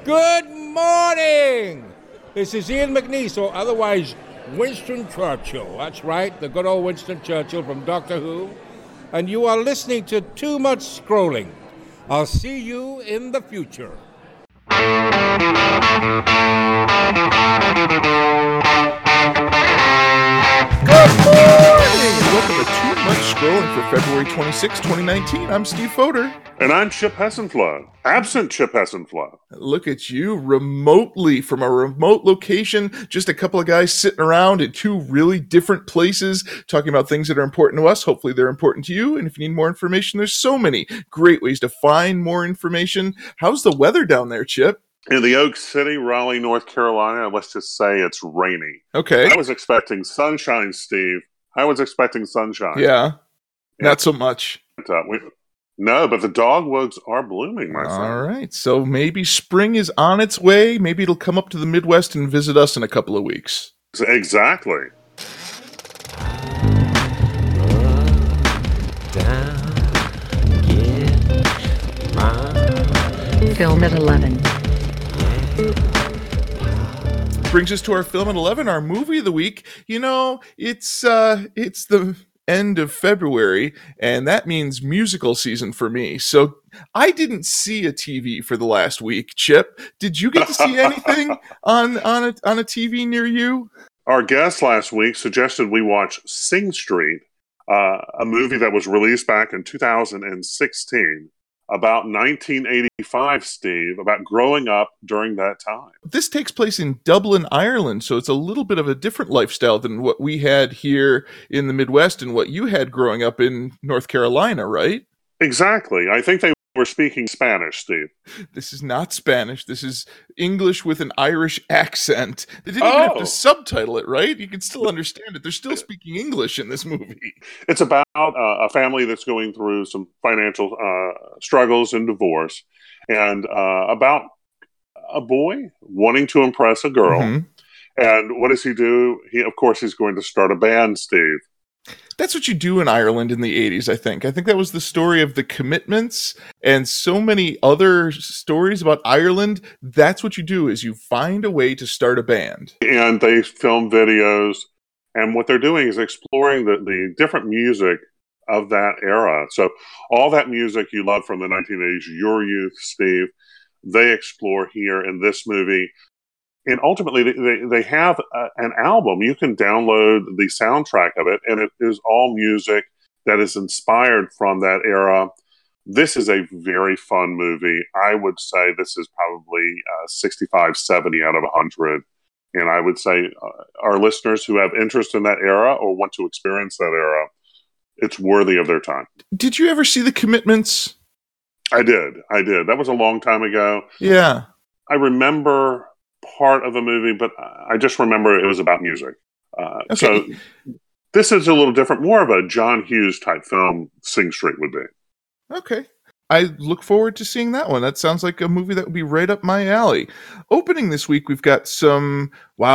Good morning! This is Ian McNeice, or otherwise Winston Churchill. That's right, the good old Winston Churchill from Doctor Who. And you are listening to Too Much Scrolling. I'll see you in the future. Good morning! Welcome to Too Much Scrolling for February 26, 2019. I'm Steve Foder. And I'm Chip Hessenflow. Absent Chip Hessenflow. Look at you, remotely from a remote location, just a couple of guys sitting around in two really different places, talking about things that are important to us. Hopefully they're important to you. And if you need more information, there's so many great ways to find more information. How's the weather down there, Chip? In the Oak City, Raleigh, North Carolina, let's just say it's rainy. Okay. I was expecting sunshine, Steve. I was expecting sunshine. Yeah. Not so much. No, but the dogwoods are blooming, my son. All right. So maybe spring is on its way. Maybe it'll come up to the Midwest and visit us in a couple of weeks. Exactly. Film at 11. Brings us to our Film at 11, our movie of the week. You know, it's the end of February, and that means musical season for me. So I didn't see a TV for the last week. Chip, did you get to see anything on a TV near you? Our guest last week suggested we watch Sing Street, a movie that was released back in 2016. About 1985, Steve, about growing up during that time. This takes place in Dublin, Ireland, so it's a little bit of a different lifestyle than what we had here in the Midwest and what you had growing up in North Carolina, right? Exactly. I think they were speaking Spanish, Steve. This is not Spanish. This is English with an Irish accent. They didn't even have to subtitle it, right? You can still understand it. They're still speaking English in this movie. It's about a family that's going through some financial struggles and divorce, and about a boy wanting to impress a girl. Mm-hmm. And what does he do? Of course, he's going to start a band, Steve. That's what you do in Ireland in the 80s, I think. I think that was the story of the Commitments and so many other stories about Ireland. That's what you do, is you find a way to start a band. And they film videos, and what they're doing is exploring the different music of that era. So all that music you love from the 1980s, your youth, Steve, they explore here in this movie. And ultimately, they have an album. You can download the soundtrack of it, and it is all music that is inspired from that era. This is a very fun movie. I would say this is probably 65, 70 out of 100. And I would say our listeners who have interest in that era or want to experience that era, it's worthy of their time. Did you ever see The Commitments? I did. That was a long time ago. Yeah. I remember part of the movie, but I just remember it was about music. Okay. So this is a little different, more of a John Hughes type film Sing Street would be. Okay. I look forward to seeing that one. That sounds like a movie that would be right up my alley. Opening this week, we've got some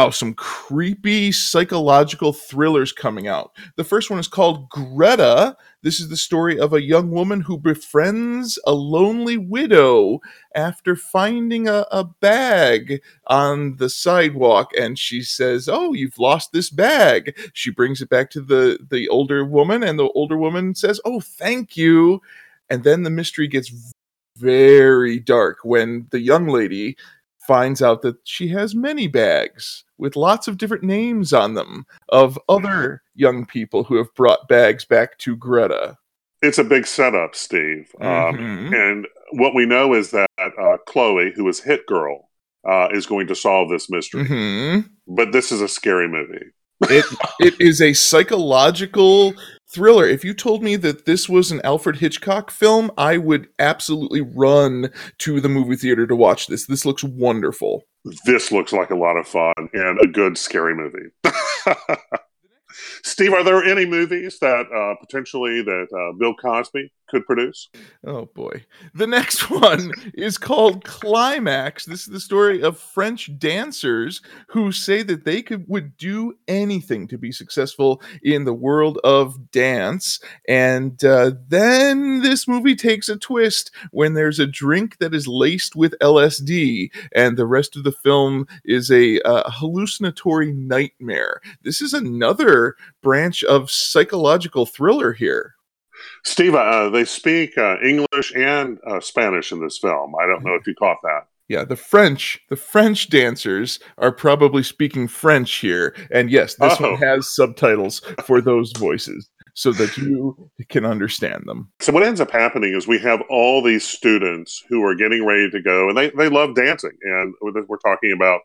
creepy psychological thrillers coming out. The first one is called Greta. This is the story of a young woman who befriends a lonely widow after finding a bag on the sidewalk, and she says, "Oh, you've lost this bag." She brings it back to the older woman, and the older woman says, "Oh, thank you." And then the mystery gets very dark when the young lady finds out that she has many bags with lots of different names on them of other young people who have brought bags back to Greta. It's a big setup, Steve. Mm-hmm. And what we know is that Chloe, who is Hit Girl, is going to solve this mystery. Mm-hmm. But this is a scary movie. It is a psychological thriller. If you told me that this was an Alfred Hitchcock film, I would absolutely run to the movie theater to watch this. This looks wonderful. This looks like a lot of fun and a good scary movie. Steve, are there any movies that potentially that Bill Cosby could produce? Oh boy. The next one is called Climax. This is the story of French dancers who say that they would do anything to be successful in the world of dance. And then this movie takes a twist when there's a drink that is laced with LSD, and the rest of the film is a hallucinatory nightmare. This is another branch of psychological thriller here. Steve, they speak English and Spanish in this film. I don't know if you caught that. Yeah, the French dancers are probably speaking French here. And yes, this one has subtitles for those voices so that you can understand them. So what ends up happening is we have all these students who are getting ready to go, and they love dancing. And we're talking about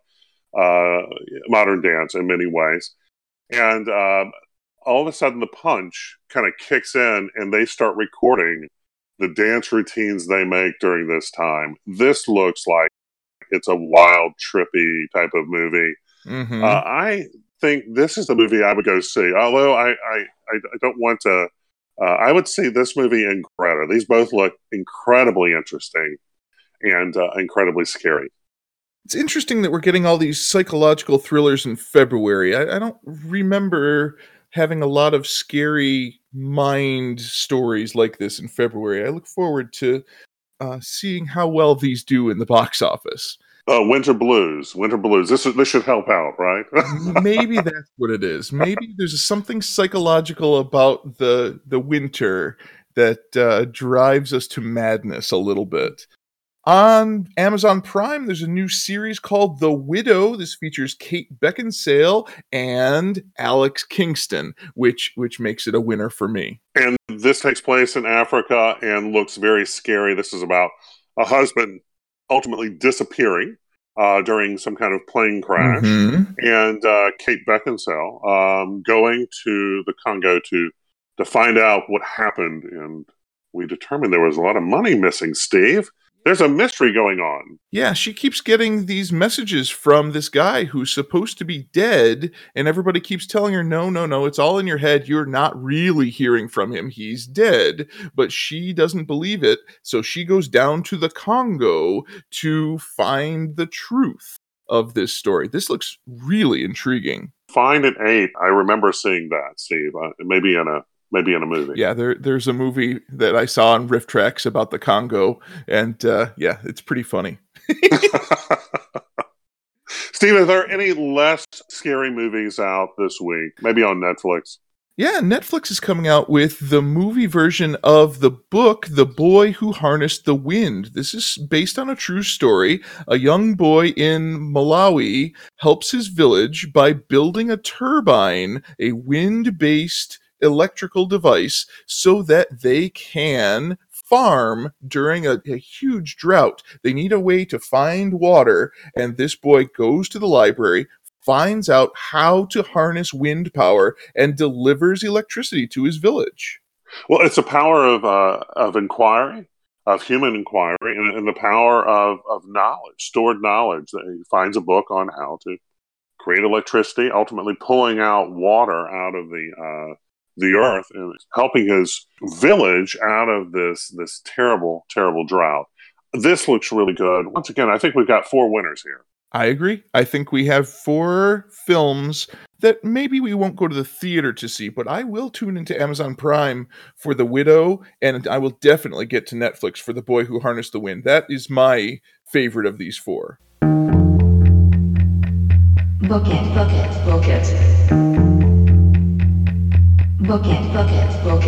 modern dance in many ways. And all of a sudden the punch kind of kicks in and they start recording the dance routines they make during this time. This looks like it's a wild, trippy type of movie. Mm-hmm. I think this is the movie I would go see. Although I don't want to, I would see this movie and Greta. These both look incredibly interesting and incredibly scary. It's interesting that we're getting all these psychological thrillers in February. I don't remember having a lot of scary mind stories like this in February. I look forward to seeing how well these do in the box office. Winter Blues. This should help out, right? Maybe that's what it is. Maybe there's something psychological about the winter that drives us to madness a little bit. On Amazon Prime, there's a new series called The Widow. This features Kate Beckinsale and Alex Kingston, which makes it a winner for me. And this takes place in Africa and looks very scary. This is about a husband ultimately disappearing during some kind of plane crash, and Kate Beckinsale going to the Congo to find out what happened. And we determined there was a lot of money missing, Steve. There's a mystery going on. Yeah, she keeps getting these messages from this guy who's supposed to be dead, and everybody keeps telling her, no, it's all in your head. You're not really hearing from him. He's dead. But she doesn't believe it, so she goes down to the Congo to find the truth of this story. This looks really intriguing. Find an 8. I remember seeing that, Steve. Maybe in a movie. Yeah, there's a movie that I saw on Riff Tracks about the Congo, and yeah, it's pretty funny. Steve, are there any less scary movies out this week? Maybe on Netflix? Yeah, Netflix is coming out with the movie version of the book, The Boy Who Harnessed the Wind. This is based on a true story. A young boy in Malawi helps his village by building a turbine, a wind-based electrical device, so that they can farm during a huge drought. They need a way to find water, and this boy goes to the library, finds out how to harness wind power, and delivers electricity to his village. Well, it's the power of inquiry, of human inquiry, and the power of knowledge, stored knowledge. He finds a book on how to create electricity, ultimately pulling out water out of the earth and helping his village out of this terrible, terrible drought. This looks really good. Once again, I think we've got 4 winners here. I agree. I think we have 4 films that maybe we won't go to the theater to see, but I will tune into Amazon Prime for The Widow, and I will definitely get to Netflix for The Boy Who Harnessed the Wind. That is my favorite of these 4. Book it. Book it. Book it. Book it. Book it. Book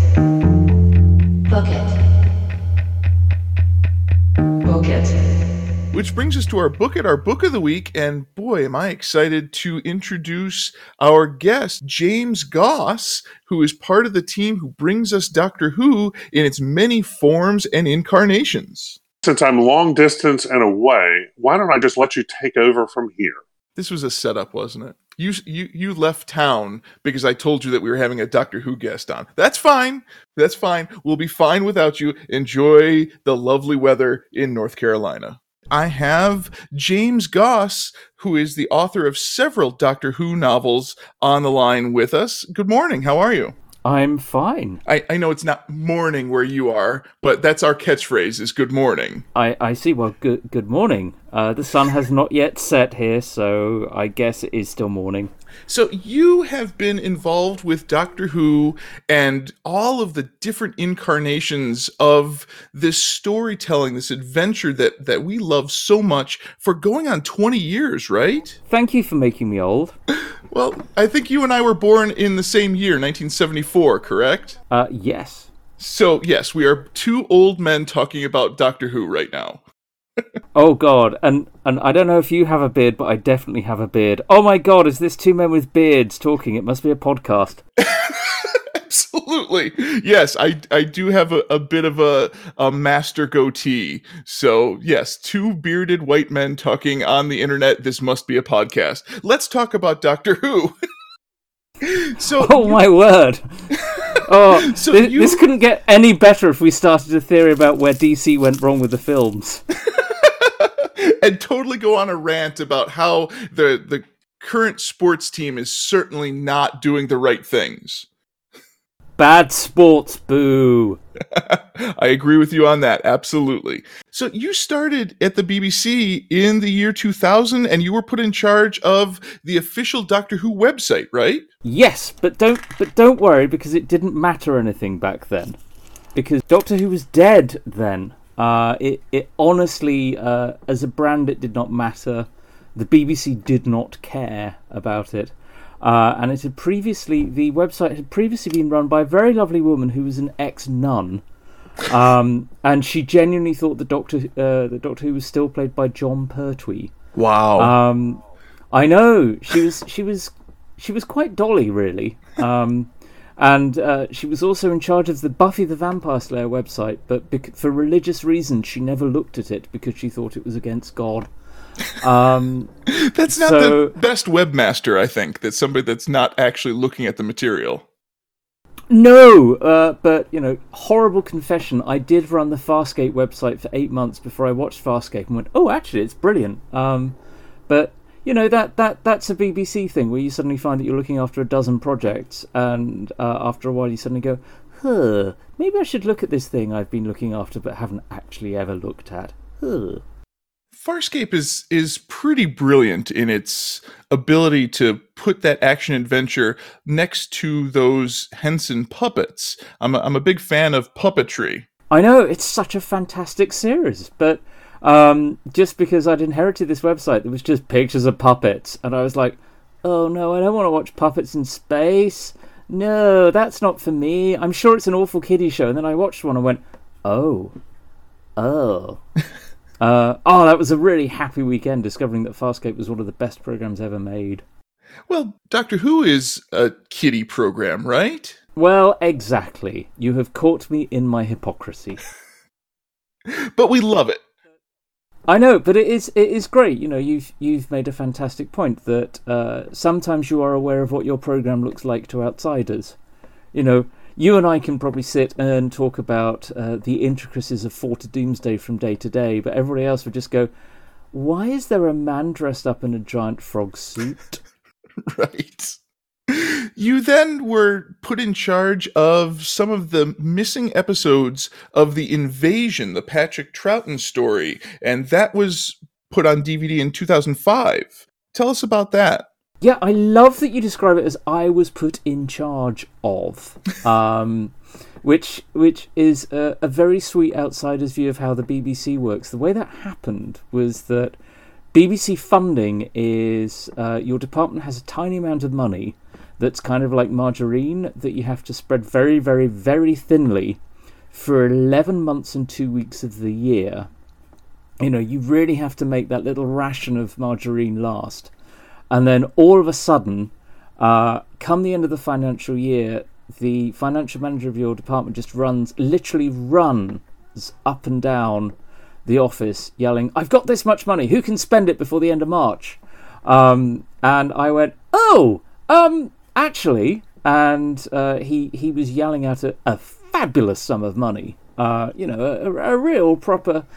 it. Book it. Which brings us to our book of the week, and boy, am I excited to introduce our guest, James Goss, who is part of the team who brings us Doctor Who in its many forms and incarnations. Since I'm long distance and away, why don't I just let you take over from here? This was a setup, wasn't it? You left town because I told you that we were having a Doctor Who guest on. That's fine. That's fine. We'll be fine without you. Enjoy the lovely weather in North Carolina. I have James Goss, who is the author of several Doctor Who novels, on the line with us. Good morning. How are you? I'm fine. I know it's not morning where you are, but that's our catchphrase is good morning. I see. Well, good morning. The sun has not yet set here, so I guess it is still morning. So you have been involved with Doctor Who and all of the different incarnations of this storytelling, this adventure that we love so much for going on 20 years, right? Thank you for making me old. Well, I think you and I were born in the same year, 1974, correct? Yes. So, yes, we are two old men talking about Doctor Who right now. Oh God, and I don't know if you have a beard, but I definitely have a beard. Oh my God, is this two men with beards talking? It must be a podcast. Absolutely. Yes, I do have a bit of a master goatee. So, yes, two bearded white men talking on the internet. This must be a podcast. Let's talk about Doctor Who. My word. Oh, so this couldn't get any better if we started a theory about where DC went wrong with the films. And totally go on a rant about how the current sports team is certainly not doing the right things. Bad sports, boo. I agree with you on that, absolutely. So you started at the BBC in the year 2000, and you were put in charge of the official Doctor Who website, right? Yes, but don't worry, because it didn't matter anything back then. Because Doctor Who was dead then. It honestly, as a brand, it did not matter. The BBC did not care about it. And the website had previously been run by a very lovely woman who was an ex-nun. And she genuinely thought the Doctor Who was still played by John Pertwee. Wow. I know. She was quite dolly, really. And she was also in charge of the Buffy the Vampire Slayer website, but for religious reasons, she never looked at it because she thought it was against God. That's not the best webmaster, I think. That's somebody that's not actually looking at the material. No, but, horrible confession, I did run the Farscape website for 8 months before I watched Farscape and went, oh, actually, it's brilliant. But, that's a BBC thing where you suddenly find that you're looking after a dozen projects, and after a while you suddenly go, maybe I should look at this thing I've been looking after but haven't actually ever looked at. Farscape is pretty brilliant in its ability to put that action adventure next to those Henson puppets. I'm a big fan of puppetry. I know, it's such a fantastic series, but just because I'd inherited this website that was just pictures of puppets, and I was like, oh no, I don't want to watch puppets in space. No, that's not for me. I'm sure it's an awful kiddie show. And then I watched one and went, oh. That was a really happy weekend discovering that Farscape was one of the best programs ever made. Well, Doctor Who is a kiddie program, right? Well, exactly. You have caught me in my hypocrisy. But we love it. I know, but it is great. You've made a fantastic point that sometimes you are aware of what your program looks like to outsiders. You and I can probably sit and talk about the intricacies of Fort of Doomsday from day to day, but everybody else would just go, why is there a man dressed up in a giant frog suit? Right. You then were put in charge of some of the missing episodes of The Invasion, the Patrick Troughton story, and that was put on DVD in 2005. Tell us about that. Yeah, I love that you describe it as I was put in charge of, which is a very sweet outsider's view of how the BBC works. The way that happened was that BBC funding is your department has a tiny amount of money that's kind of like margarine that you have to spread very, very, very thinly for 11 months and 2 weeks of the year. You really have to make that little ration of margarine last. And then all of a sudden, come the end of the financial year, the financial manager of your department just literally runs up and down the office yelling, I've got this much money, who can spend it before the end of March? And I went, actually, and he was yelling out a fabulous sum of money, a real proper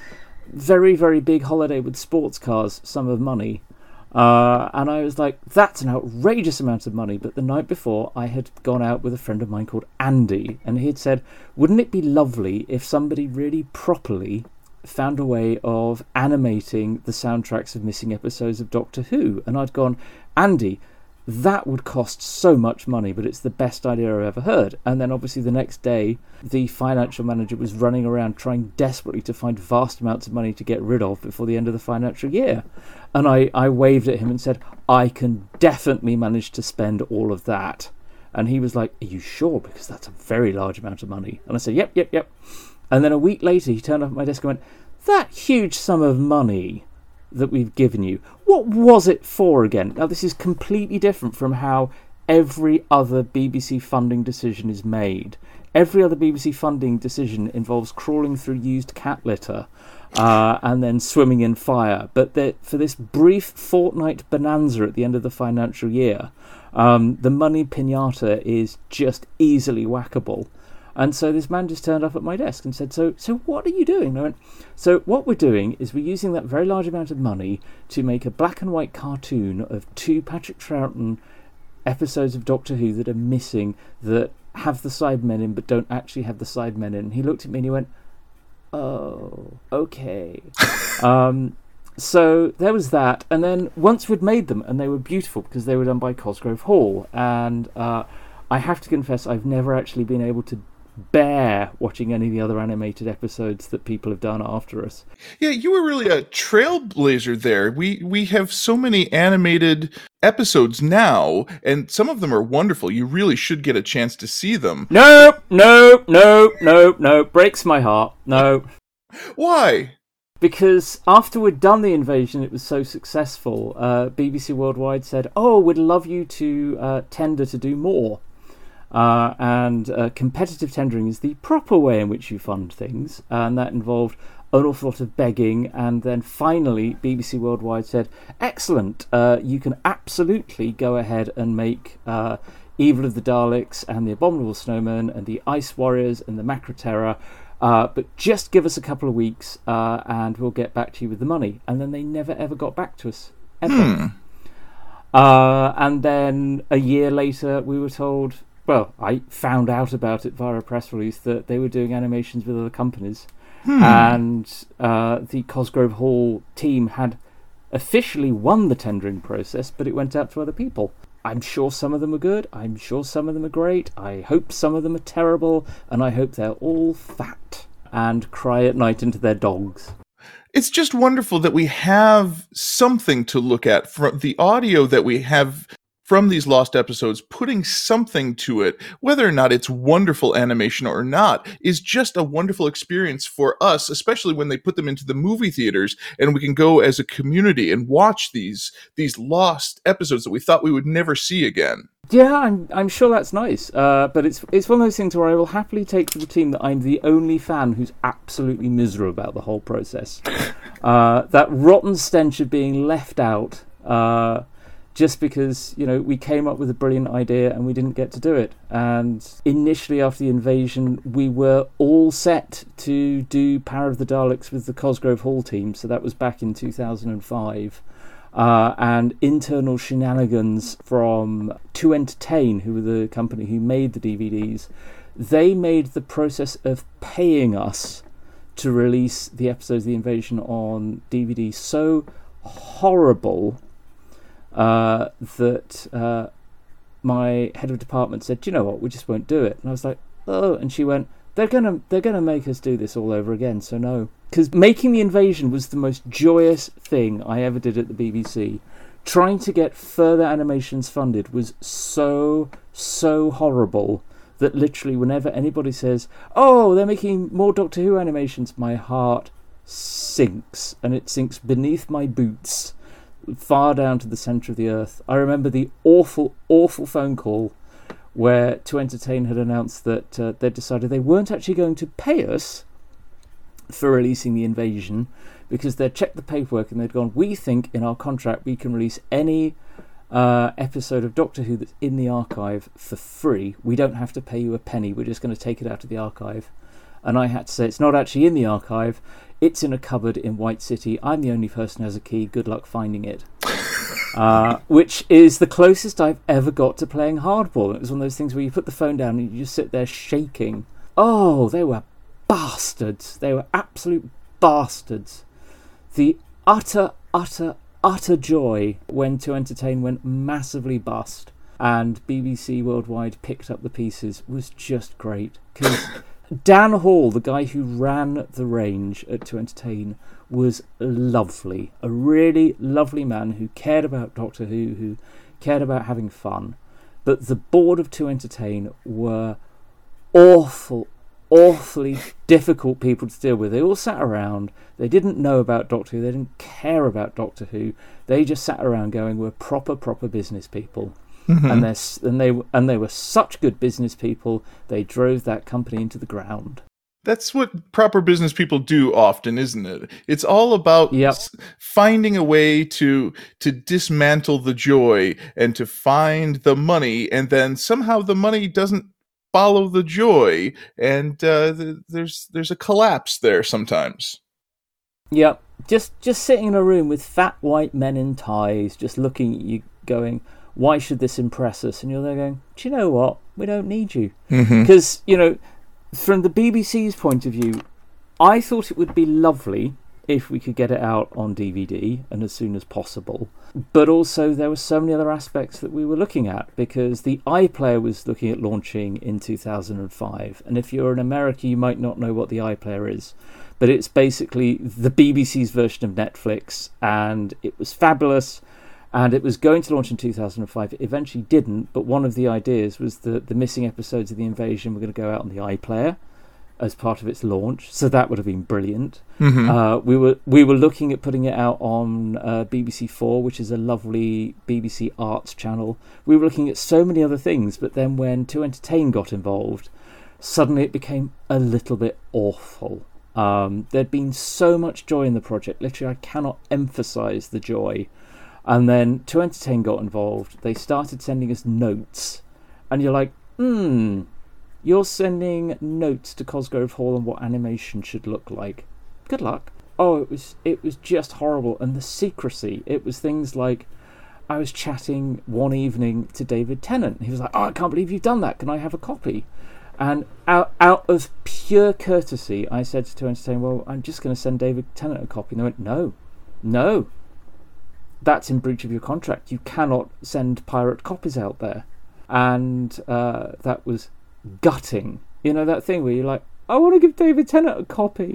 very, very big holiday with sports cars sum of money. And I was like, that's an outrageous amount of money. But the night before, I had gone out with a friend of mine called Andy, and he had said, wouldn't it be lovely if somebody really properly found a way of animating the soundtracks of missing episodes of Doctor Who? And I'd gone, Andy, that would cost so much money, but it's the best idea I've ever heard. And then obviously the next day, the financial manager was running around trying desperately to find vast amounts of money to get rid of before the end of the financial year. And I waved at him and said, I can definitely manage to spend all of that. And he was like, are you sure? Because that's a very large amount of money. And I said, yep. And then a week later, he turned up at my desk and went, that huge sum of money that we've given you, what was it for again? Now, this is completely different from how every other BBC funding decision is made. Every other BBC funding decision involves crawling through used cat litter and then swimming in fire. But for this brief fortnight bonanza at the end of the financial year, the money pinata is just easily whackable. And so this man just turned up at my desk and said, so what are you doing? And I went, so what we're doing is we're using that very large amount of money to make a black and white cartoon of 2 Patrick Troughton episodes of Doctor Who that are missing, that have the Cybermen in but don't actually have the Cybermen in. And he looked at me and he went, oh, okay. So there was that. And then once we'd made them, and they were beautiful because they were done by Cosgrove Hall, and I have to confess I've never actually been able to bear watching any of the other animated episodes that people have done after us. Yeah, you were really a trailblazer there. We have so many animated episodes now, and some of them are wonderful. You really should get a chance to see them. No. Breaks my heart. No. Why? Because after we'd done the invasion, it was so successful, BBC Worldwide said, oh, we'd love you to tender to do more. And competitive tendering is the proper way in which you fund things, and that involved an awful lot of begging. And then finally BBC Worldwide said, excellent, you can absolutely go ahead and make Evil of the Daleks and the Abominable Snowman and the Ice Warriors and the Macra Terror, but just give us a couple of weeks and we'll get back to you with the money. And then they never ever got back to us, ever. And then a year later we were told, well, I found out about it via a press release, that they were doing animations with other companies. And the Cosgrove Hall team had officially won the tendering process, but it went out to other people. I'm sure some of them are good. I'm sure some of them are great. I hope some of them are terrible. And I hope they're all fat and cry at night into their dogs. It's just wonderful that we have something to look at from the audio that we have from these lost episodes. Putting something to it, whether or not it's wonderful animation or not, is just a wonderful experience for us, especially when they put them into the movie theaters and we can go as a community and watch these lost episodes that we thought we would never see again. Yeah, I'm sure that's nice, but it's one of those things where I will happily take to the team that I'm the only fan who's absolutely miserable about the whole process. That rotten stench of being left out, just because, we came up with a brilliant idea and we didn't get to do it. And initially after the invasion, we were all set to do Power of the Daleks with the Cosgrove Hall team, so that was back in 2005. And internal shenanigans from To Entertain, who were the company who made the DVDs, they made the process of paying us to release the episodes of the invasion on DVD so horrible that my head of department said, do you know what, we just won't do it. And I was like, oh, and she went, they're gonna make us do this all over again, so no. Because making the invasion was the most joyous thing I ever did at the BBC. Trying to get further animations funded was so horrible that literally whenever anybody says, oh, they're making more Doctor Who animations, my heart sinks, and it sinks beneath my boots, far down to the centre of the earth. I remember the awful phone call where To Entertain had announced that they'd decided they weren't actually going to pay us for releasing the invasion, because they'd checked the paperwork and they'd gone, we think in our contract we can release any episode of Doctor Who that's in the archive for free. We don't have to pay you a penny, we're just going to take it out of the archive. and I had to say it's not actually in the archive. It's in a cupboard in White City. I'm the only person who has a key. Good luck finding it. Which is the closest I've ever got to playing hardball. It was one of those things where you put the phone down and you just sit there shaking. Oh, they were bastards. They were absolute bastards. The utter joy when To Entertain went massively bust and BBC Worldwide picked up the pieces was just great. Because Dan Hall, the guy who ran the range at To Entertain, was lovely. A really lovely man who cared about Doctor who cared about having fun. But the board of To Entertain were awfully difficult people to deal with. They all sat around. They didn't know about Doctor Who. They didn't care about Doctor Who. They just sat around going, we're proper business people. Mm-hmm. And they were such good business people, they drove that company into the ground. That's what proper business people do often, isn't it? It's all about finding a way to dismantle the joy and to find the money, and then somehow the money doesn't follow the joy, and there's a collapse there sometimes. Yep, just sitting in a room with fat white men in ties, just looking at you, going, why should this impress us? And you're there going, do you know what? We don't need you. Because, from the BBC's point of view, I thought it would be lovely if we could get it out on DVD and as soon as possible. But also there were so many other aspects that we were looking at, because the iPlayer was looking at launching in 2005. And if you're in America, you might not know what the iPlayer is. But it's basically the BBC's version of Netflix, and it was fabulous. And it was going to launch in 2005. It eventually didn't, but one of the ideas was that the missing episodes of The Invasion were going to go out on the iPlayer as part of its launch. So that would have been brilliant. Mm-hmm. We were looking at putting it out on BBC 4, which is a lovely BBC Arts channel. We were looking at so many other things, but then when To Entertain got involved, suddenly it became a little bit awful. There'd been so much joy in the project. Literally, I cannot emphasise the joy. And then To Entertain got involved. They started sending us notes. And you're like, you're sending notes to Cosgrove Hall on what animation should look like. Good luck. Oh, it was just horrible. And the secrecy. It was things like, I was chatting one evening to David Tennant. He was like, I can't believe you've done that. Can I have a copy? And out of pure courtesy, I said to Entertain, well, I'm just going to send David Tennant a copy. And they went, no. That's in breach of your contract. You cannot send pirate copies out there. And that was gutting. You know, that thing where you're like, I want to give David Tennant a copy.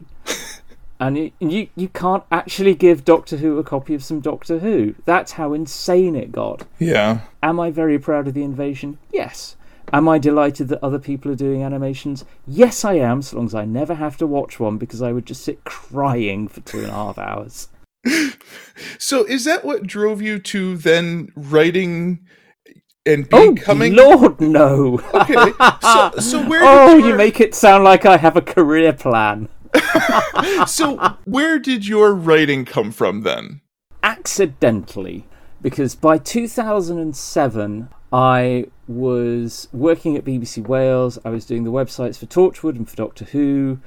And you can't actually give Doctor Who a copy of some Doctor Who. That's how insane it got. Yeah. Am I very proud of The Invasion? Yes. Am I delighted that other people are doing animations? Yes, I am, so long as I never have to watch one, because I would just sit crying for 2.5 hours. So is that what drove you to then writing and becoming... Oh, Lord, no. Okay. So where did you make it sound like I have a career plan. So where did your writing come from then? Accidentally. Because by 2007, I was working at BBC Wales. I was doing the websites for Torchwood and for Doctor Who.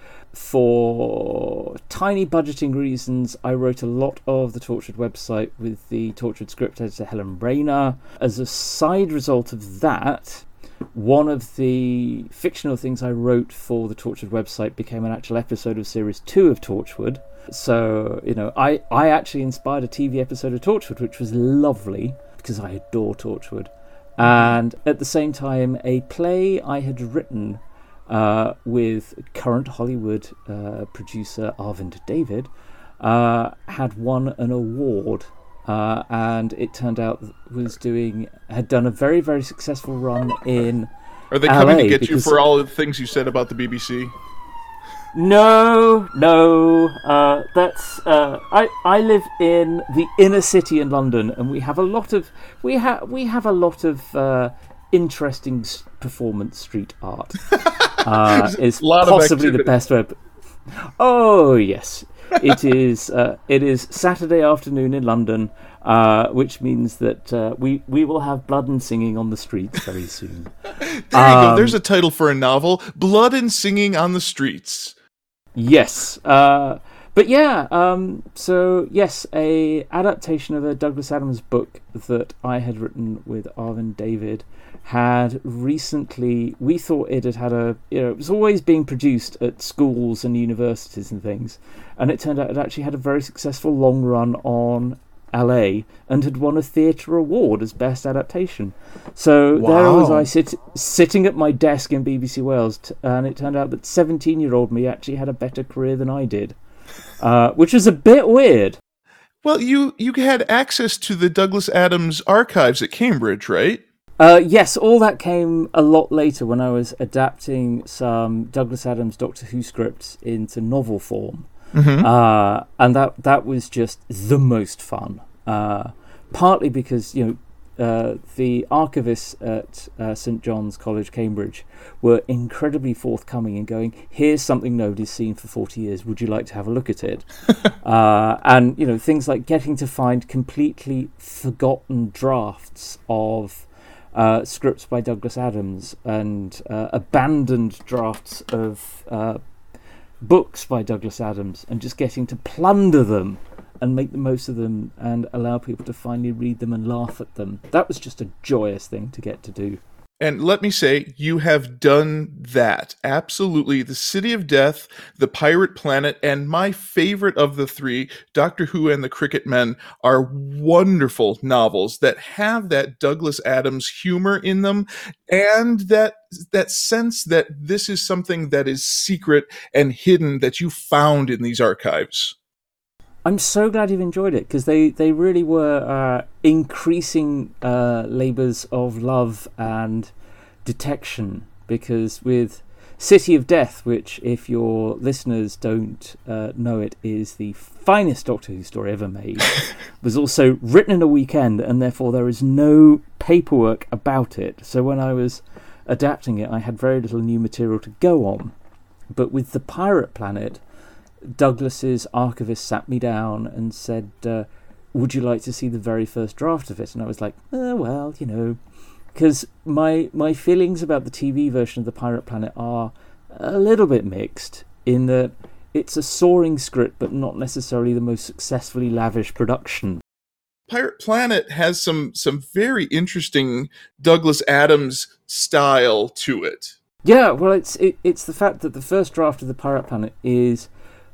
For tiny budgeting reasons, I wrote a lot of the Torchwood website with the Torchwood script editor Helen Rayner. As a side result of that, one of the fictional things I wrote for the Torchwood website became an actual episode of Series 2 of Torchwood. So, I actually inspired a TV episode of Torchwood, which was lovely, because I adore Torchwood. And at the same time, a play I had written with current Hollywood producer Arvind David had won an award, and it turned out had done a very, very successful run in Are they coming to get you for all the things you said about the BBC? No. That's I live in the inner city in London, and we have a lot of interesting performance street art. Is possibly the best way. Oh yes, It is Saturday afternoon in London, which means that we will have blood and singing on the streets very soon. There you go. There's a title for a novel: Blood and Singing on the Streets. Yes. But yeah, so yes, a adaptation of a Douglas Adams book that I had written with Arvin David had recently, we thought it was always being produced at schools and universities and things, and it turned out it actually had a very successful long run on LA and had won a theatre award as best adaptation. So there was I sitting at my desk in BBC Wales, and it turned out that 17-year-old me actually had a better career than I did, which was a bit weird. Well, you had access to the Douglas Adams archives at Cambridge, right? Yes, all that came a lot later when I was adapting some Douglas Adams Doctor Who scripts into novel form. Mm-hmm. And that was just the most fun. Partly because, the archivists at St John's College, Cambridge, were incredibly forthcoming in going, here's something nobody's seen for 40 years, would you like to have a look at it? And, things like getting to find completely forgotten drafts of scripts by Douglas Adams and abandoned drafts of books by Douglas Adams, and just getting to plunder them and make the most of them and allow people to finally read them and laugh at them. That was just a joyous thing to get to do. And let me say, you have done that. Absolutely. The City of Death, The Pirate Planet, and my favorite of the three, Doctor Who and the Cricket Men, are wonderful novels that have that Douglas Adams humor in them, and that sense that this is something that is secret and hidden that you found in these archives. I'm so glad you've enjoyed it, because they really were increasing labours of love and detection, because with City of Death, which, if your listeners don't know it, is the finest Doctor Who story ever made, was also written in a weekend, and therefore there is no paperwork about it. So when I was adapting it, I had very little new material to go on. But with The Pirate Planet, Douglas's archivist sat me down and said, would you like to see the very first draft of it? And I was like, well, because my feelings about the TV version of The Pirate Planet are a little bit mixed, in that it's a soaring script but not necessarily the most successfully lavish production. Pirate Planet has some very interesting Douglas Adams style to it. Yeah, well, it's the fact that the first draft of The Pirate Planet is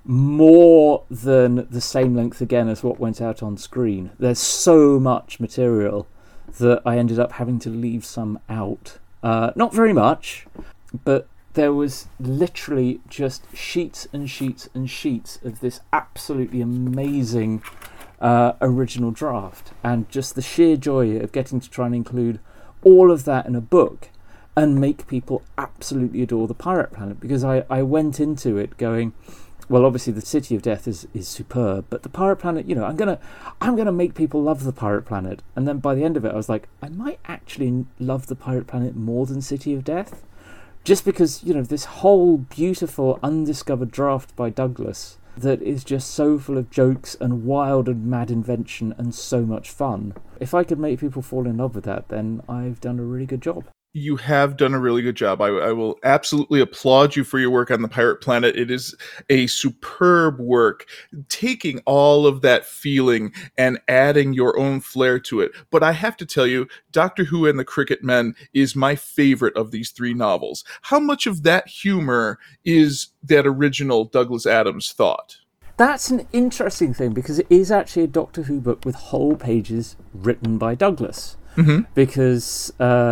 more than the same length again as what went out on screen. There's so much material that I ended up having to leave some out. Not very much, but there was literally just sheets and sheets and sheets of this absolutely amazing original draft, and just the sheer joy of getting to try and include all of that in a book and make people absolutely adore The Pirate Planet, because I went into it going, well, obviously the City of Death is superb, but The Pirate Planet, I'm gonna make people love The Pirate Planet. And then by the end of it, I was like, I might actually love The Pirate Planet more than City of Death, just because this whole beautiful undiscovered draft by Douglas that is just so full of jokes and wild and mad invention and so much fun. If I could make people fall in love with that, then I've done a really good job. You have done a really good job. I will absolutely applaud you for your work on The Pirate Planet. It is a superb work, taking all of that feeling and adding your own flair to it. But I have to tell you, Doctor Who and the Cricket Men is my favorite of these three novels. How much of that humor is that original Douglas Adams thought? That's an interesting thing, because it is actually a Doctor Who book with whole pages written by Douglas. Mm-hmm. Because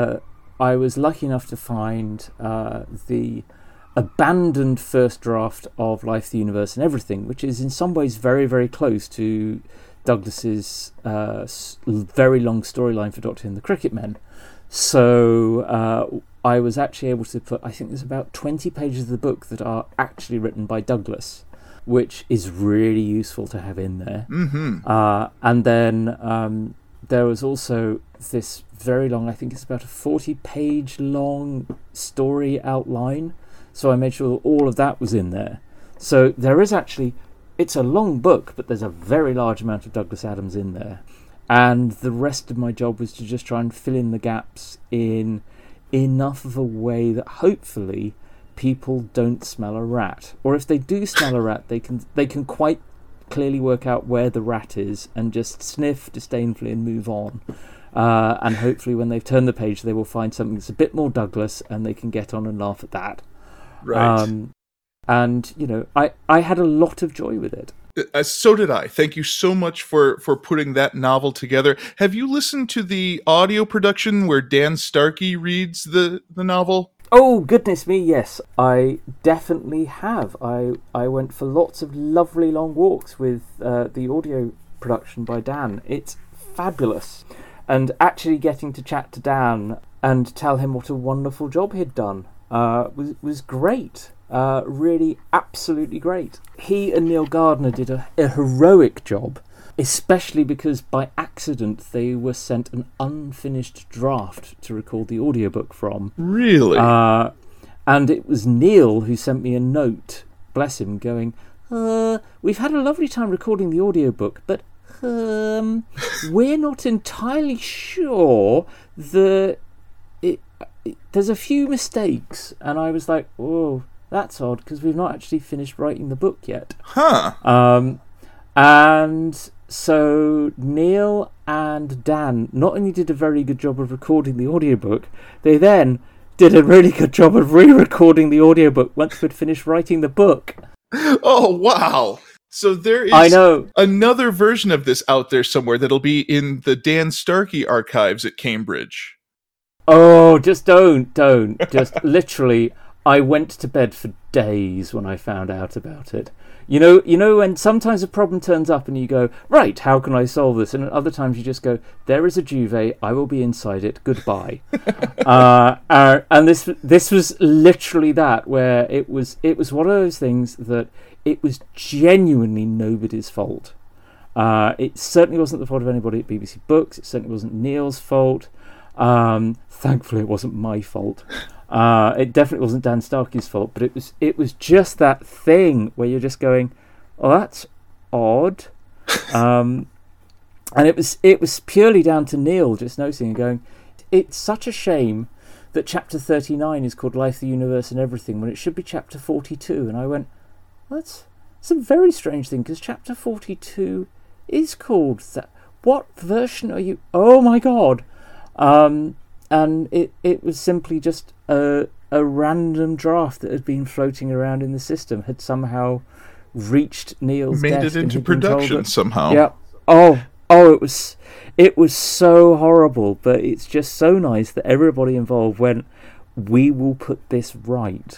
I was lucky enough to find the abandoned first draft of Life, the Universe and Everything, which is in some ways very, very close to Douglas's very long storyline for Doctor Who and the Cricket Men. So I was actually able to put, I think there's about 20 pages of the book that are actually written by Douglas, which is really useful to have in there. Mm-hmm. And then there was also this very long, I think it's about a 40-page long story outline. So I made sure that all of that was in there. So there is actually it's a long book, but there's a very large amount of Douglas Adams in there. And the rest of my job was to just try and fill in the gaps in enough of a way that hopefully people don't smell a rat. Or if they do smell a rat, they can quite clearly work out where the rat is and just sniff disdainfully and move on. And hopefully when they've turned the page, they will find something that's a bit more Douglas and they can get on and laugh at that. Right. And, I had a lot of joy with it. So did I. Thank you so much for putting that novel together. Have you listened to the audio production where Dan Starkey reads the novel? Oh, goodness me, yes. I definitely have. I went for lots of lovely long walks with the audio production by Dan. It's fabulous. And actually getting to chat to Dan and tell him what a wonderful job he'd done was great. Really absolutely great. He and Neil Gardner did a heroic job, especially because by accident they were sent an unfinished draft to record the audiobook from. Really? And it was Neil who sent me a note, bless him, going, we've had a lovely time recording the audiobook, but we're not entirely sure that there's a few mistakes. And I was like, oh, that's odd, because we've not actually finished writing the book yet. Huh. And so Neil and Dan not only did a very good job of recording the audiobook, they then did a really good job of re-recording the audiobook once we'd finished writing the book. Oh, wow. So there is another version of this out there somewhere that'll be in the Dan Starkey archives at Cambridge. Oh, just don't. Just literally, I went to bed for days when I found out about it. You know, when sometimes a problem turns up and you go, right, how can I solve this? And at other times you just go, there is a duvet, I will be inside it, goodbye. And this was literally that, where it was one of those things that it was genuinely nobody's fault. It certainly wasn't the fault of anybody at BBC Books. It certainly wasn't Neil's fault. Thankfully, it wasn't my fault. It definitely wasn't Dan Starkey's fault, but it was just that thing where you're just going, oh, that's odd. And it was purely down to Neil just noticing and going, it's such a shame that chapter 39 is called Life, the Universe and Everything when it should be chapter 42. And I went, well, that's a very strange thing, because chapter 42 is called that. What version are you? Oh my God. And it was simply just a random draft that had been floating around in the system, had somehow reached Neil's desk. Made it into production somehow. Yeah. Oh, it was so horrible, but it's just so nice that everybody involved went, we will put this right.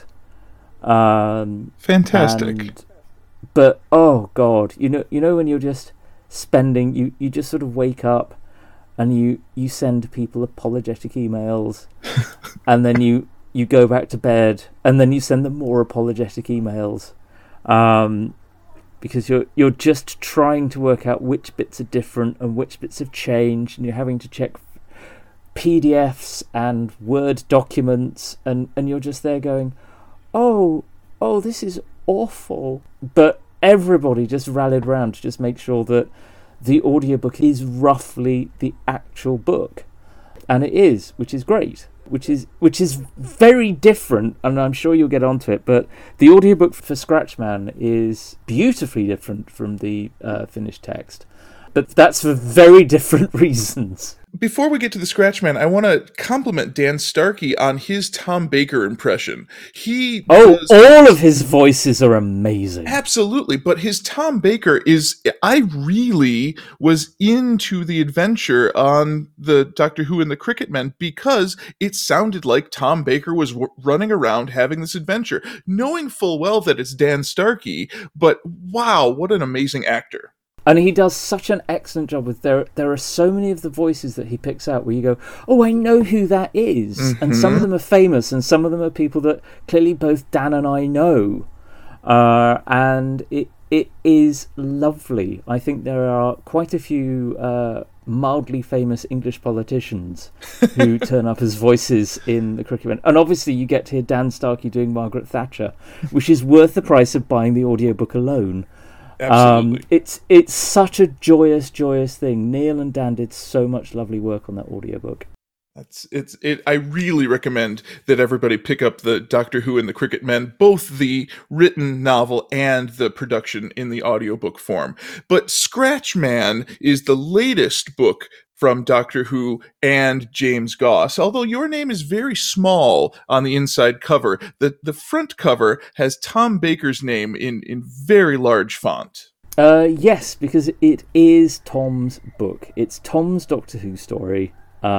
Fantastic. But oh God, you know when you're just spending, you just sort of wake up and you send people apologetic emails and then you go back to bed and then you send them more apologetic emails, because you're just trying to work out which bits are different and which bits have changed, and you're having to check PDFs and Word documents, and you're just there going, oh, this is awful. But everybody just rallied round to just make sure that the audiobook is roughly the actual book. And it is, which is great, which is very different, and I'm sure you'll get onto it, but the audiobook for Scratchman is beautifully different from the finished text. But that's for very different reasons. Before we get to the Scratchman, I want to compliment Dan Starkey on his Tom Baker impression. All of his voices are amazing. Absolutely, but his Tom Baker is... I really was into the adventure on the Doctor Who and the Cricket Men because it sounded like Tom Baker was running around having this adventure, knowing full well that it's Dan Starkey, but wow, what an amazing actor. And he does such an excellent job with there are so many of the voices that he picks out where you go, oh, I know who that is. Mm-hmm. And some of them are famous and some of them are people that clearly both Dan and I know. And it is lovely. I think there are quite a few mildly famous English politicians who turn up as voices in the Cricket Men. And obviously you get to hear Dan Starkey doing Margaret Thatcher, which is worth the price of buying the audiobook alone. Absolutely. It's such a joyous thing. Neil and Dan did so much lovely work on that audiobook. I really recommend that everybody pick up the Doctor Who and the Cricket Men, both the written novel and the production in the audiobook form. But Scratchman is the latest book from Doctor Who and James Goss. Although your name is very small on the inside cover, the front cover has Tom Baker's name in very large font. Yes, because it is Tom's book. It's Tom's Doctor Who story.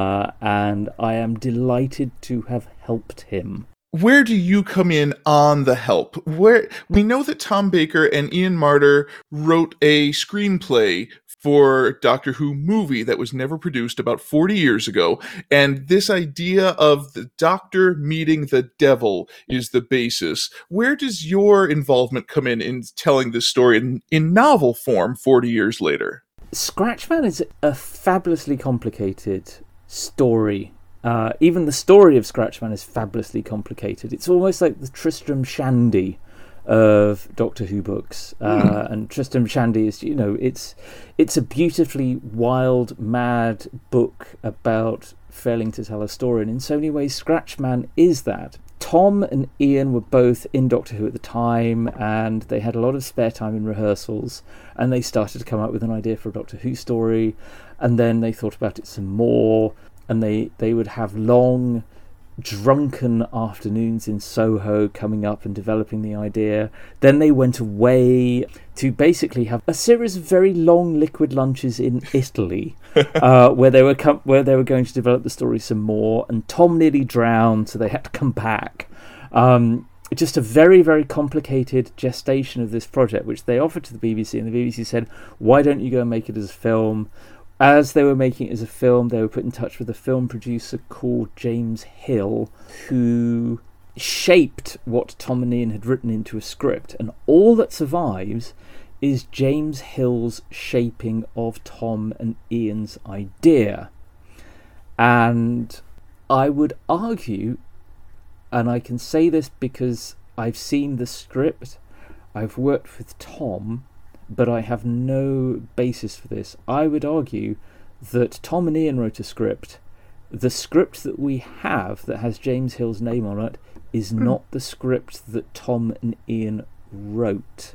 And I am delighted to have helped him. Where do you come in on the help? Where we know that Tom Baker and Ian Marter wrote a screenplay for Doctor Who movie that was never produced about 40 years ago, and this idea of the Doctor meeting the devil is the basis. Where does your involvement come in telling this story in novel form 40 years later? Scratchman is a fabulously complicated story. Even the story of Scratchman is fabulously complicated. It's almost like the Tristram Shandy of Doctor Who books. And Tristram Shandy is, it's a beautifully wild, mad book about failing to tell a story. And in so many ways, Scratchman is that. Tom and Ian were both in Doctor Who at the time, and they had a lot of spare time in rehearsals, and they started to come up with an idea for a Doctor Who story, and then they thought about it some more, and they would have long, drunken afternoons in Soho coming up and developing the idea. Then they went away to basically have a series of very long liquid lunches in Italy, where they were going to develop the story some more. And Tom nearly drowned, so they had to come back. Just a very, very complicated gestation of this project, which they offered to the BBC, and the BBC said, "Why don't you go and make it as a film?" As they were making it as a film, they were put in touch with a film producer called James Hill, who shaped what Tom and Ian had written into a script. And all that survives is James Hill's shaping of Tom and Ian's idea. And I would argue, and I can say this because I've seen the script, I've worked with Tom, but I have no basis for this. I would argue that Tom and Ian wrote a script. The script that we have that has James Hill's name on it is not the script that Tom and Ian wrote.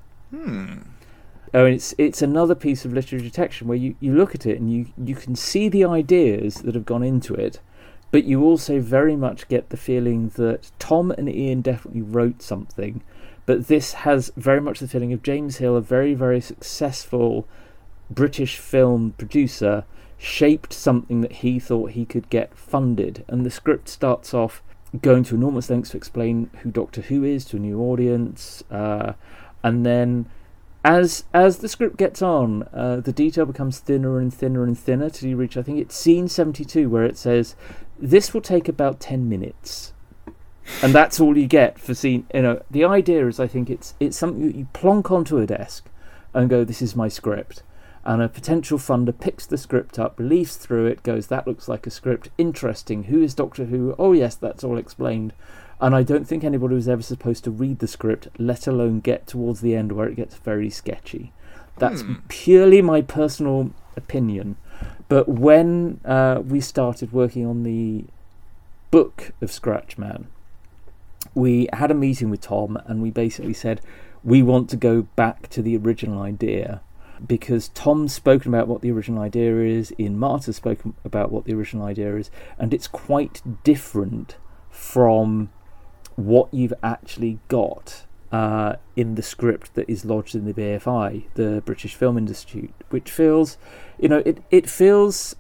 Oh, it's another piece of literary detection where you look at it and you can see the ideas that have gone into it, but you also very much get the feeling that Tom and Ian definitely wrote something. But this has very much the feeling of James Hill, a very, very successful British film producer, shaped something that he thought he could get funded. And the script starts off going to enormous lengths to explain who Doctor Who is to a new audience. And then as the script gets on, the detail becomes thinner and thinner and thinner till you reach, I think it's scene 72, where it says, "This will take about 10 minutes." And that's all you get for scene. The idea is, I think it's something that you plonk onto a desk and go, "This is my script." And a potential funder picks the script up, leafs through it, goes, "That looks like a script. Interesting. Who is Doctor Who? Oh yes, that's all explained." And I don't think anybody was ever supposed to read the script, let alone get towards the end where it gets very sketchy. That's purely my personal opinion. But when we started working on the book of Scratchman, we had a meeting with Tom, and we basically said, we want to go back to the original idea, because Tom's spoken about what the original idea is, Ian Marter's spoken about what the original idea is, and it's quite different from what you've actually got in the script that is lodged in the BFI, the British Film Institute, which feels, it feels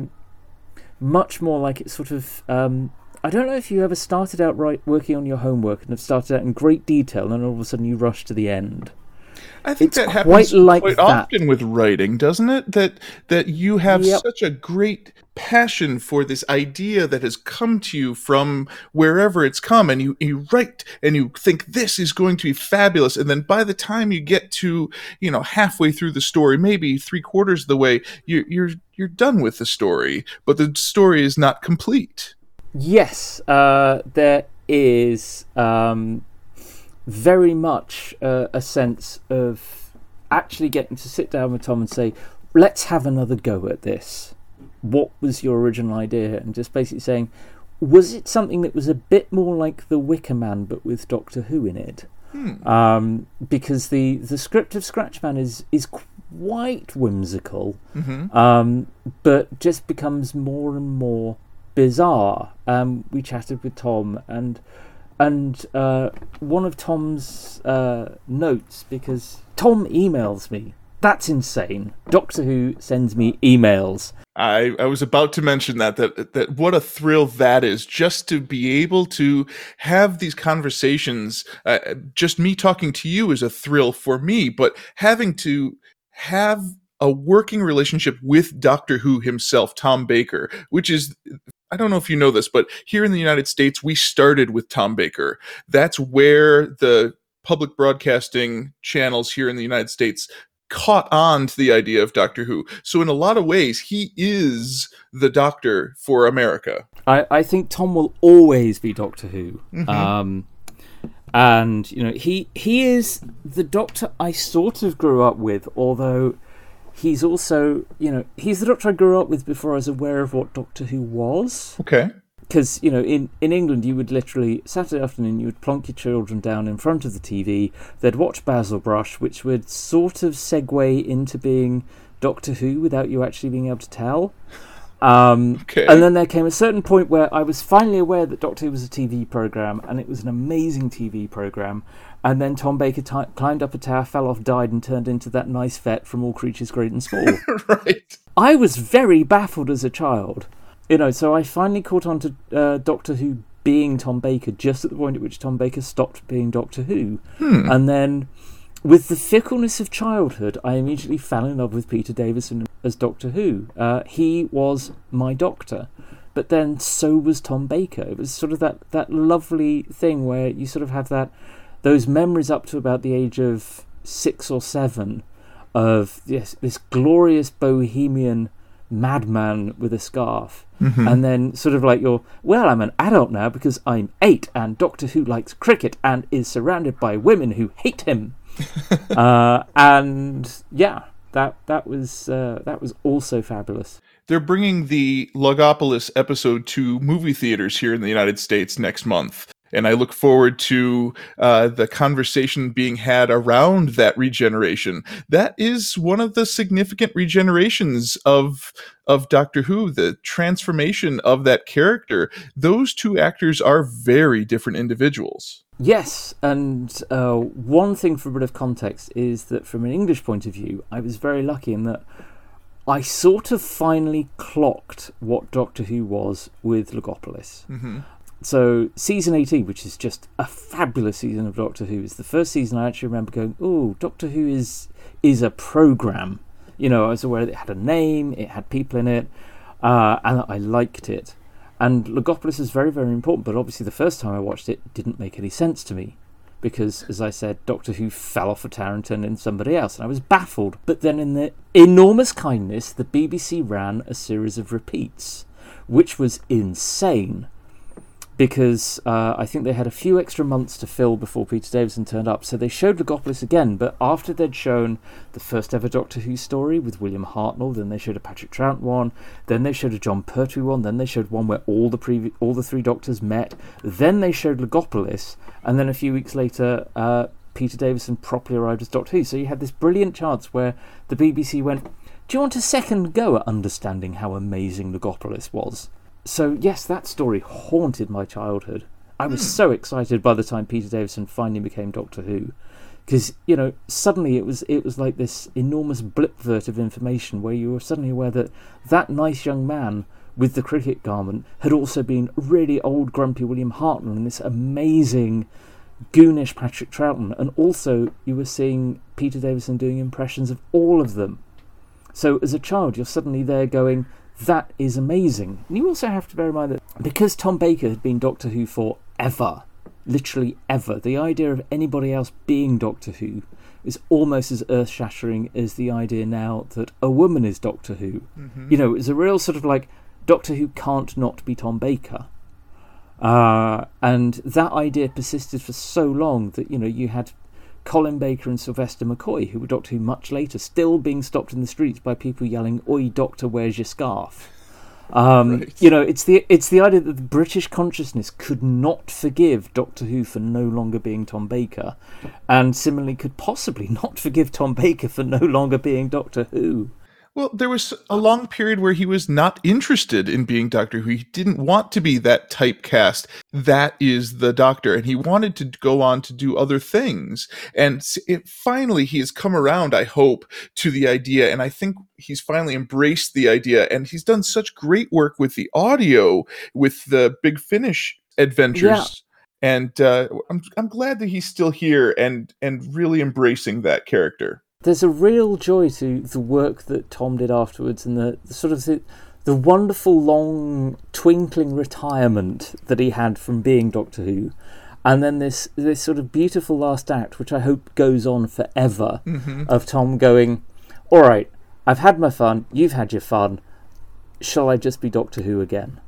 much more like it's sort of... I don't know if you ever started out working on your homework and have started out in great detail, and then all of a sudden you rush to the end. I think that happens quite often with writing, doesn't it? That you have such a great passion for this idea that has come to you from wherever it's come, and you write and you think this is going to be fabulous, and then by the time you get to halfway through the story, maybe 3/4 of the way, you're done with the story, but the story is not complete. Yes, there is very much a sense of actually getting to sit down with Tom and say, let's have another go at this. What was your original idea? And just basically saying, was it something that was a bit more like The Wicker Man but with Doctor Who in it? Because the script of Scratchman is quite whimsical, but just becomes more and more bizarre. We chatted with Tom, and one of Tom's notes, because Tom emails me. That's insane. Doctor Who sends me emails. I was about to mention that what a thrill that is, just to be able to have these conversations. Just me talking to you is a thrill for me, but having to have a working relationship with Doctor Who himself, Tom Baker, which is, I don't know if you know this, but here in the United States, we started with Tom Baker. That's where the public broadcasting channels here in the United States caught on to the idea of Doctor Who. So in a lot of ways, he is the Doctor for America. I think Tom will always be Doctor Who. And, you know, he is the Doctor I sort of grew up with, although he's also, you know, he's the Doctor I grew up with before I was aware of what Doctor Who was. Okay. Because, you know, in England, you would literally, Saturday afternoon, you would plonk your children down in front of the TV, they'd watch Basil Brush, which would sort of segue into being Doctor Who without you actually being able to tell. Okay. And then there came a certain point where I was finally aware that Doctor Who was a TV programme, and it was an amazing TV programme. And then Tom Baker climbed up a tower, fell off, died, and turned into that nice vet from All Creatures Great and Small. Right. I was very baffled as a child. You know, so I finally caught on to Doctor Who being Tom Baker just at the point at which Tom Baker stopped being Doctor Who. And then, with the fickleness of childhood, I immediately fell in love with Peter Davison as Doctor Who. He was my Doctor. But then so was Tom Baker. It was sort of that lovely thing where you sort of have those memories up to about the age of 6 or 7 of this glorious bohemian madman with a scarf, and then sort of like I'm an adult now because I'm 8 and Doctor Who likes cricket and is surrounded by women who hate him. And yeah, that was also fabulous. They're bringing the Logopolis episode to movie theaters here in the United States next month. And I look forward to the conversation being had around that regeneration. That is one of the significant regenerations of Doctor Who, the transformation of that character. Those two actors are very different individuals. Yes, and one thing for a bit of context is that from an English point of view, I was very lucky in that I sort of finally clocked what Doctor Who was with Logopolis. So season 18, which is just a fabulous season of Doctor Who, is the first season I actually remember going, oh, Doctor Who is a programme. You know, I was aware that it had a name, it had people in it, and I liked it. And Logopolis is very, very important, but obviously the first time I watched it didn't make any sense to me. Because, as I said, Doctor Who fell off a tower and turned into somebody else, and I was baffled. But then in the enormous kindness, the BBC ran a series of repeats, which was insane. Because I think they had a few extra months to fill before Peter Davison turned up. So they showed Logopolis again, but after they'd shown the first ever Doctor Who story with William Hartnell, then they showed a Patrick Troughton one, then they showed a John Pertwee one, then they showed one where all the 3 Doctors met, then they showed Logopolis, and then a few weeks later, Peter Davison properly arrived as Doctor Who. So you had this brilliant chance where the BBC went, do you want a second go at understanding how amazing Logopolis was? So, yes, that story haunted my childhood. I was so excited by the time Peter Davison finally became Doctor Who. Because, you know, suddenly it was like this enormous blipvert of information where you were suddenly aware that nice young man with the cricket garment had also been really old, grumpy William Hartnell and this amazing, goonish Patrick Troughton. And also you were seeing Peter Davison doing impressions of all of them. So, as a child, you're suddenly there going, that is amazing. And you also have to bear in mind that because Tom Baker had been Doctor Who forever, literally ever, the idea of anybody else being Doctor Who is almost as earth-shattering as the idea now that a woman is Doctor Who. You know, it's a real sort of like, Doctor Who can't not be Tom Baker. And that idea persisted for so long that, you know, you had Colin Baker and Sylvester McCoy, who were Doctor Who much later, still being stopped in the streets by people yelling, "Oi, Doctor, where's your scarf?" Right. You know, it's the idea that the British consciousness could not forgive Doctor Who for no longer being Tom Baker, and similarly could possibly not forgive Tom Baker for no longer being Doctor Who. Well, there was a long period where he was not interested in being Doctor Who. He didn't want to be that typecast. That is the Doctor. And he wanted to go on to do other things. And finally, he has come around, I hope, to the idea. And I think he's finally embraced the idea. And he's done such great work with the audio, with the Big Finish adventures. Yeah. And I'm glad that he's still here and really embracing that character. There's a real joy to the work that Tom did afterwards, and the sort of the wonderful long twinkling retirement that he had from being Doctor Who, and then this sort of beautiful last act, which I hope goes on forever, of Tom going, "All right, I've had my fun, you've had your fun. Shall I just be Doctor Who again?"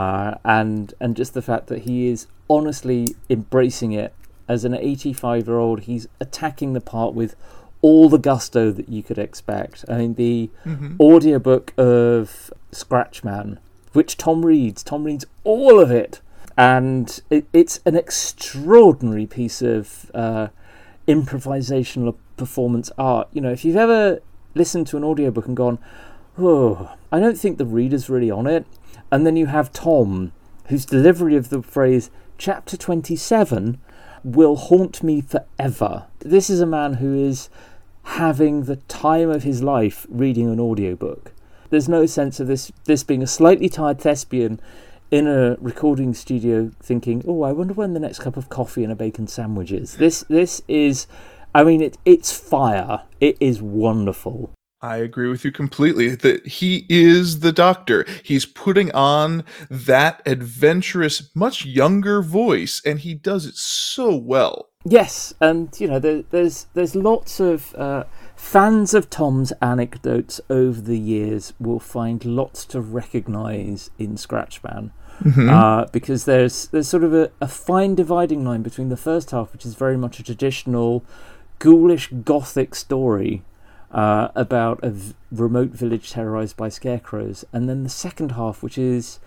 And just the fact that he is honestly embracing it as an 85-year-old. He's attacking the part with all the gusto that you could expect. I mean, the audiobook of Scratchman, which Tom reads all of it, and it's an extraordinary piece of improvisational performance art. You know, if you've ever listened to an audiobook and gone, "Oh, I don't think the reader's really on it," and then you have Tom, whose delivery of the phrase "Chapter 27" will haunt me forever. This is a man who is having the time of his life reading an audiobook. There's no sense of this being a slightly tired thespian in a recording studio thinking, "Oh, I wonder when the next cup of coffee and a bacon sandwich is." This is, I mean, it's fire. It is wonderful. I agree with you completely that he is the Doctor. He's putting on that adventurous, much younger voice, and he does it so well. Yes, and you know, there's lots of fans of Tom's anecdotes over the years will find lots to recognise in Scratchman, because there's sort of a fine dividing line between the first half, which is very much a traditional ghoulish gothic story about a remote village terrorised by scarecrows, and then the second half, which is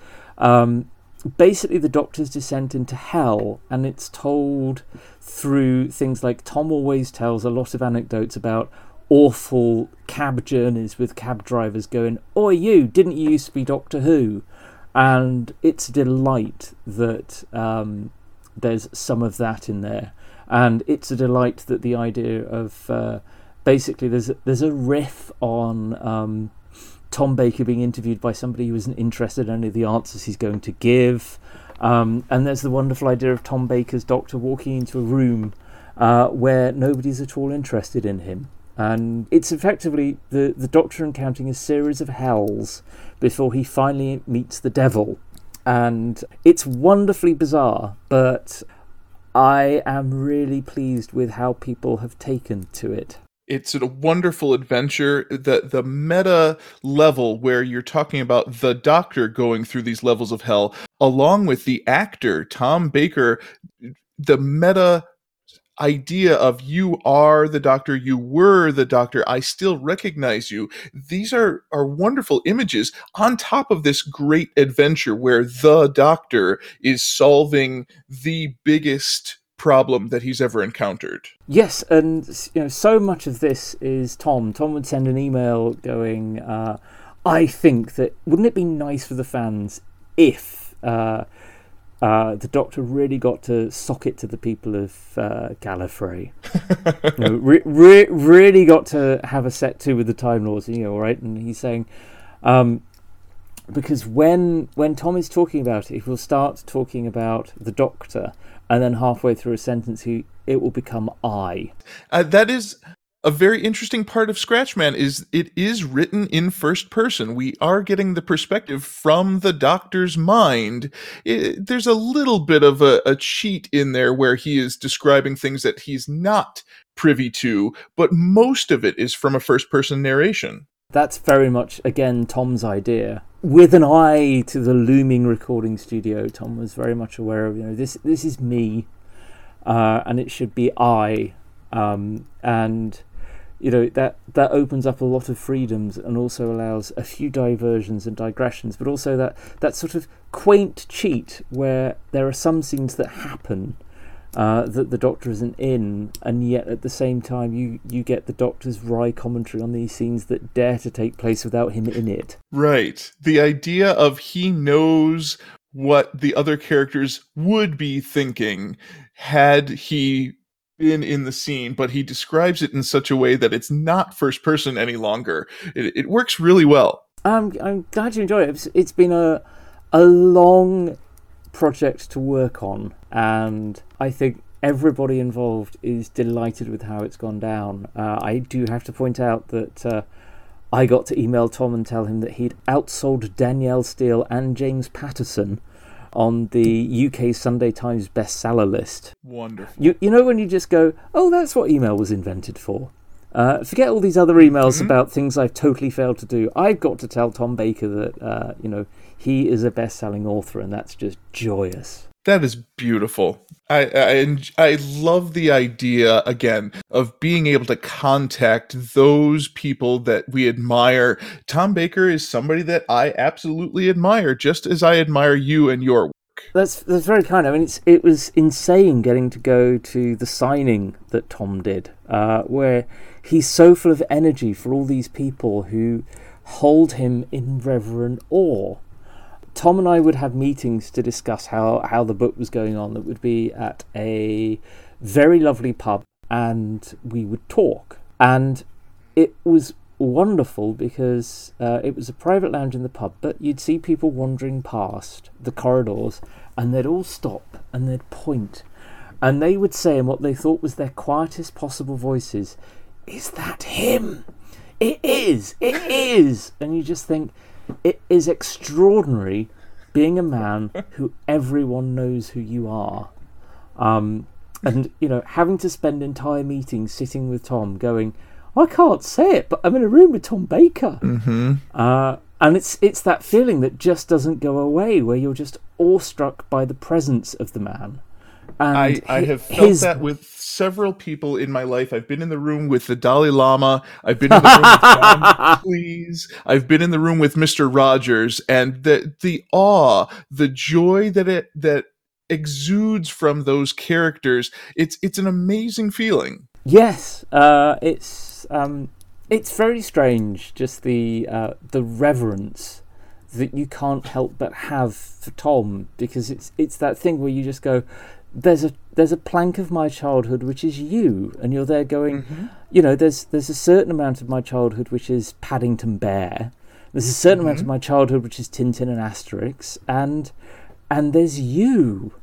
basically the Doctor's descent into hell, and it's told through things like Tom always tells a lot of anecdotes about awful cab journeys with cab drivers going, "Oi, you, didn't you used to be Doctor Who?" And it's a delight that there's some of that in there, and it's a delight that the idea of basically there's a riff on Tom Baker being interviewed by somebody who isn't interested in any of the answers he's going to give. And there's the wonderful idea of Tom Baker's Doctor walking into a room where nobody's at all interested in him. And it's effectively the Doctor encountering a series of hells before he finally meets the devil. And it's wonderfully bizarre, but I am really pleased with how people have taken to it. It's a wonderful adventure. The meta level where you're talking about the Doctor going through these levels of hell, along with the actor, Tom Baker, the meta idea of you are the Doctor, you were the Doctor, I still recognize you. These are wonderful images on top of this great adventure where the Doctor is solving the biggest problem that he's ever encountered. Yes, and you know, so much of this is Tom. Tom would send an email going, I think that, wouldn't it be nice for the fans if the Doctor really got to sock it to the people of Gallifrey? You know, really got to have a set to with the Time Lords, you know, right? And he's saying, because when Tom is talking about it, he will start talking about the Doctor, and then halfway through a sentence, it will become I. That is a very interesting part of Scratchman, is it is written in first person. We are getting the perspective from the Doctor's mind. There's a little bit of a cheat in there where he is describing things that he's not privy to, but most of it is from a first person narration. That's very much, again, Tom's idea. With an eye to the looming recording studio, Tom was very much aware of, you know, this is me, and it should be I. And that opens up a lot of freedoms and also allows a few diversions and digressions, but also that sort of quaint cheat where there are some scenes that happen that the Doctor isn't in, and yet at the same time you get the Doctor's wry commentary on these scenes that dare to take place without him in it. Right. The idea of he knows what the other characters would be thinking had he been in the scene, but he describes it in such a way that it's not first person any longer. It works really well. I'm glad you enjoy it. It's been a long project to work on, and I think everybody involved is delighted with how it's gone down. I do have to point out that I got to email Tom and tell him that he'd outsold Danielle Steele and James Patterson on the UK Sunday Times bestseller list. Wonderful. You know when you just go, oh, that's what email was invented for. Forget all these other emails about things I've totally failed to do. I've got to tell Tom Baker that he is a best-selling author, and that's just joyous. That is beautiful. I love the idea, again, of being able to contact those people that we admire. Tom Baker is somebody that I absolutely admire, just as I admire you and your work. That's very kind. I mean, it was insane getting to go to the signing that Tom did, where he's so full of energy for all these people who hold him in reverent awe. Tom and I would have meetings to discuss how the book was going on. That would be at a very lovely pub, and we would talk. And it was wonderful because it was a private lounge in the pub, but you'd see people wandering past the corridors, and they'd all stop and they'd point, and they would say in what they thought was their quietest possible voices, "Is that him? It is! It is!" And you just think, it is extraordinary being a man who everyone knows who you are. And, having to spend entire meetings sitting with Tom going, I can't say it, but I'm in a room with Tom Baker. Mm-hmm. And it's that feeling that just doesn't go away, where you're just awestruck by the presence of the man. And I have felt that with several people in my life. I've been in the room with the Dalai Lama. I've been in the room with John Cleese. I've been in the room with Mr. Rogers, and the awe, the joy that exudes from those characters. It's an amazing feeling. Yes, it's very strange, just the reverence that you can't help but have for Tom, because it's that thing where you just go, there's a plank of my childhood which is you, and you're there going, there's a certain amount of my childhood which is Paddington Bear, there's a certain amount of my childhood which is Tintin and Asterix, and there's you,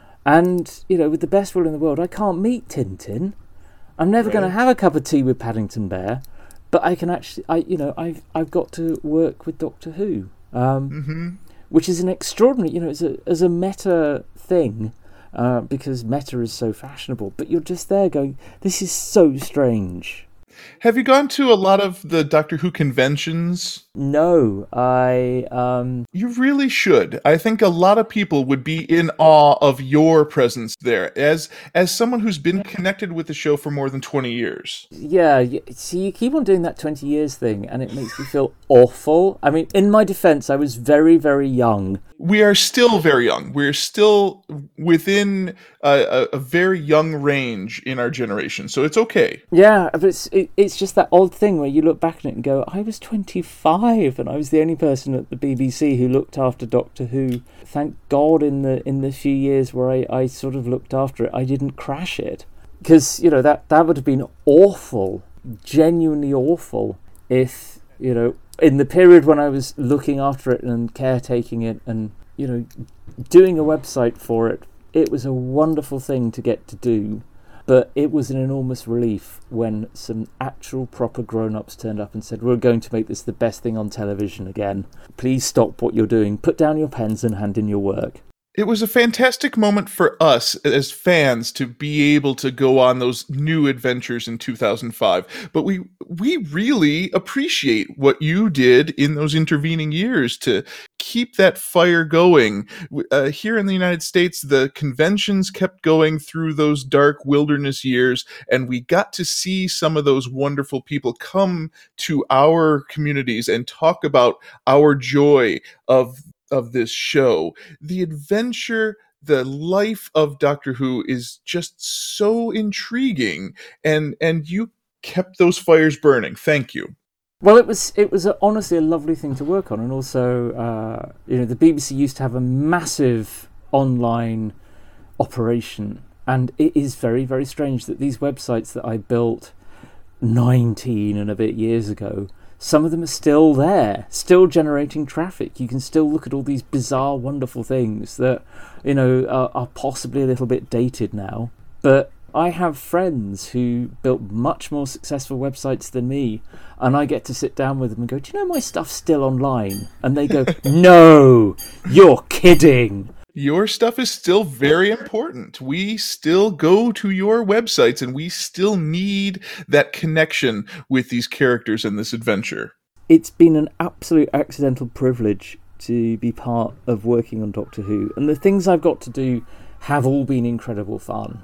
and with the best will in the world, I can't meet Tintin, I'm never going to have a cup of tea with Paddington Bear, but I can actually, I've got to work with Doctor Who, which is an extraordinary, as a meta thing. Because meta is so fashionable, but you're just there going, this is so strange. Have you gone to a lot of the Doctor Who conventions? No, You really should. I think a lot of people would be in awe of your presence there, as someone who's been connected with the show for more than 20 years. Yeah, see, you keep on doing that 20 years thing, and it makes me feel awful. I mean, in my defense, I was very, very young. We are still very young. We're still within a very young range in our generation, so it's okay. Yeah, but it's just that odd thing where you look back at it and go, I was 25 and I was the only person at the BBC who looked after Doctor Who. Thank God in the few years where I sort of looked after it, I didn't crash it. Because, that would have been awful, genuinely awful, if, in the period when I was looking after it and caretaking it and, doing a website for it, it was a wonderful thing to get to do. But it was an enormous relief when some actual proper grown-ups turned up and said, we're going to make this the best thing on television again. Please stop what you're doing. Put down your pens and hand in your work. It was a fantastic moment for us as fans to be able to go on those new adventures in 2005. But we really appreciate what you did in those intervening years to keep that fire going. Here in the United States, the conventions kept going through those dark wilderness years, and we got to see some of those wonderful people come to our communities and talk about our joy of this show. The adventure, the life of Doctor Who is just so intriguing, and you kept those fires burning. Thank you. Well, it was honestly a lovely thing to work on, and also, the BBC used to have a massive online operation, and it is very, very strange that these websites that I built 19 and a bit years ago, some of them are still there, still generating traffic. You can still look at all these bizarre, wonderful things that, are possibly a little bit dated now. But I have friends who built much more successful websites than me, and I get to sit down with them and go, do you know my stuff's still online? And they go, no, you're kidding. Your stuff is still very important. We still go to your websites, and we still need that connection with these characters in this adventure. It's been an absolute accidental privilege to be part of working on Doctor Who, and the things I've got to do have all been incredible fun.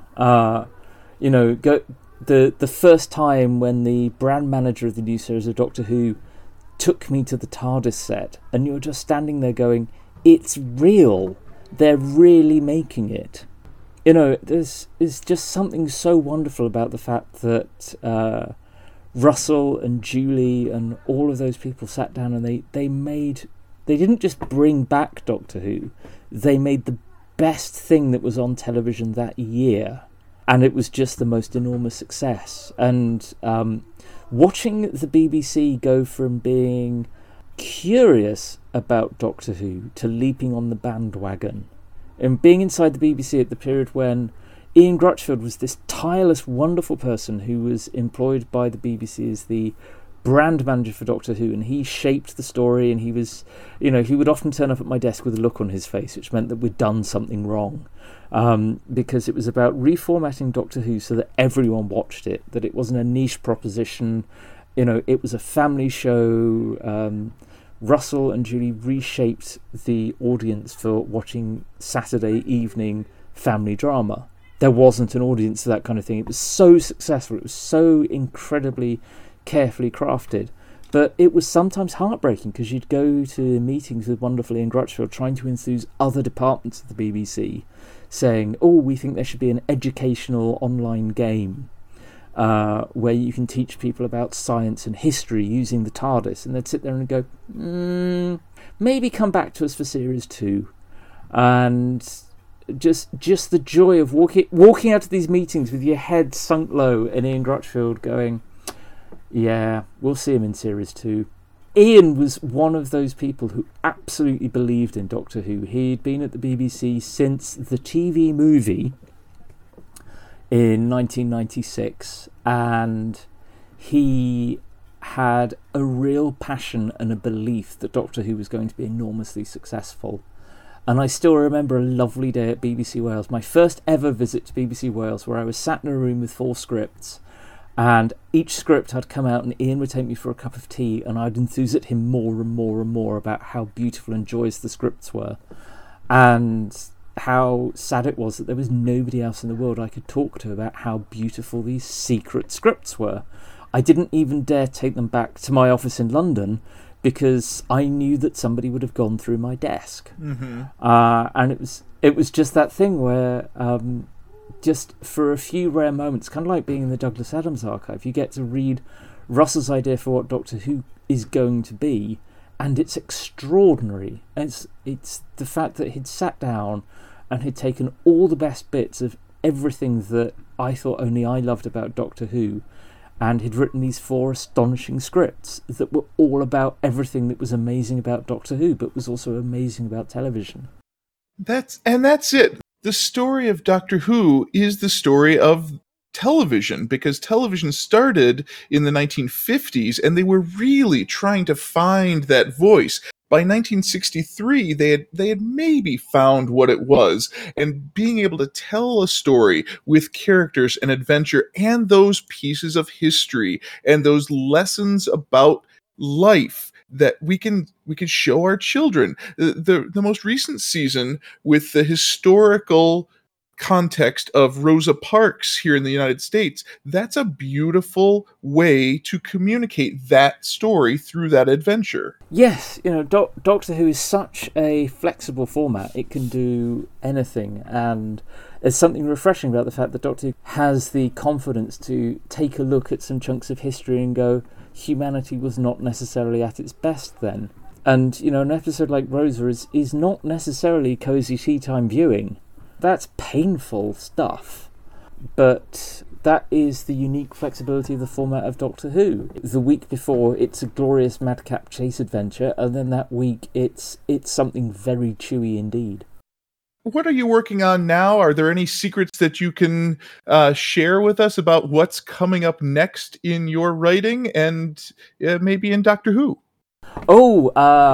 The first time when the brand manager of the new series of Doctor Who took me to the TARDIS set, and you're just standing there going, it's real. They're really making it. There's just something so wonderful about the fact that Russell and Julie and all of those people sat down and they didn't just bring back Doctor Who, they made the best thing that was on television that year, and it was just the most enormous success. And watching the BBC go from being curious about Doctor Who to leaping on the bandwagon, and being inside the BBC at the period when Ian Crutchfield was this tireless, wonderful person who was employed by the BBC as the brand manager for Doctor Who, and he shaped the story, and he was, he would often turn up at my desk with a look on his face, which meant that we'd done something wrong, because it was about reformatting Doctor Who so that everyone watched it, that it wasn't a niche proposition, it was a family show. Russell and Julie reshaped the audience for watching Saturday evening family drama. There wasn't an audience for that kind of thing. It was so successful. It was so incredibly carefully crafted. But it was sometimes heartbreaking because you'd go to meetings with wonderful Ian Crutchfield trying to enthuse other departments of the BBC, saying, we think there should be an educational online game where you can teach people about science and history using the TARDIS, and they'd sit there and go, maybe come back to us for series 2. And just the joy of walking out of these meetings with your head sunk low, and Ian Crutchfield going, yeah, we'll see him in series 2. Ian was one of those people who absolutely believed in Doctor Who. He'd been at the BBC since the TV movie in 1996, and he had a real passion and a belief that Doctor Who was going to be enormously successful. And I still remember a lovely day at BBC Wales, my first ever visit to BBC Wales, where I was sat in a room with 4 scripts, and each script had come out and Ian would take me for a cup of tea, and I'd enthuse at him more and more and more about how beautiful and joyous the scripts were, and how sad it was that there was nobody else in the world I could talk to about how beautiful these secret scripts were. I didn't even dare take them back to my office in London because I knew that somebody would have gone through my desk. Mm-hmm. And it was just that thing where just for a few rare moments, kind of like being in the Douglas Adams archive, you get to read Russell's idea for what Doctor Who is going to be, and it's extraordinary. It's the fact that he'd sat down and he'd taken all the best bits of everything that I thought only I loved about Doctor Who, and he'd written these 4 astonishing scripts that were all about everything that was amazing about Doctor Who, but was also amazing about television. That's it. The story of Doctor Who is the story of television, because television started in the 1950s, and they were really trying to find that voice. By 1963, they had maybe found what it was, and being able to tell a story with characters and adventure and those pieces of history and those lessons about life that we can show our children. The most recent season with the historical context of Rosa Parks here in the United States, that's a beautiful way to communicate that story through that adventure. Yes, Doctor Who is such a flexible format. It can do anything, and there's something refreshing about the fact that Doctor Who has the confidence to take a look at some chunks of history and go, humanity was not necessarily at its best then. And, an episode like Rosa is not necessarily cozy tea time viewing. That's painful stuff, but that is the unique flexibility of the format of Doctor Who. The week before, it's a glorious madcap chase adventure, and then that week, it's something very chewy indeed. What are you working on now? Are there any secrets that you can share with us about what's coming up next in your writing and maybe in Doctor Who? Oh,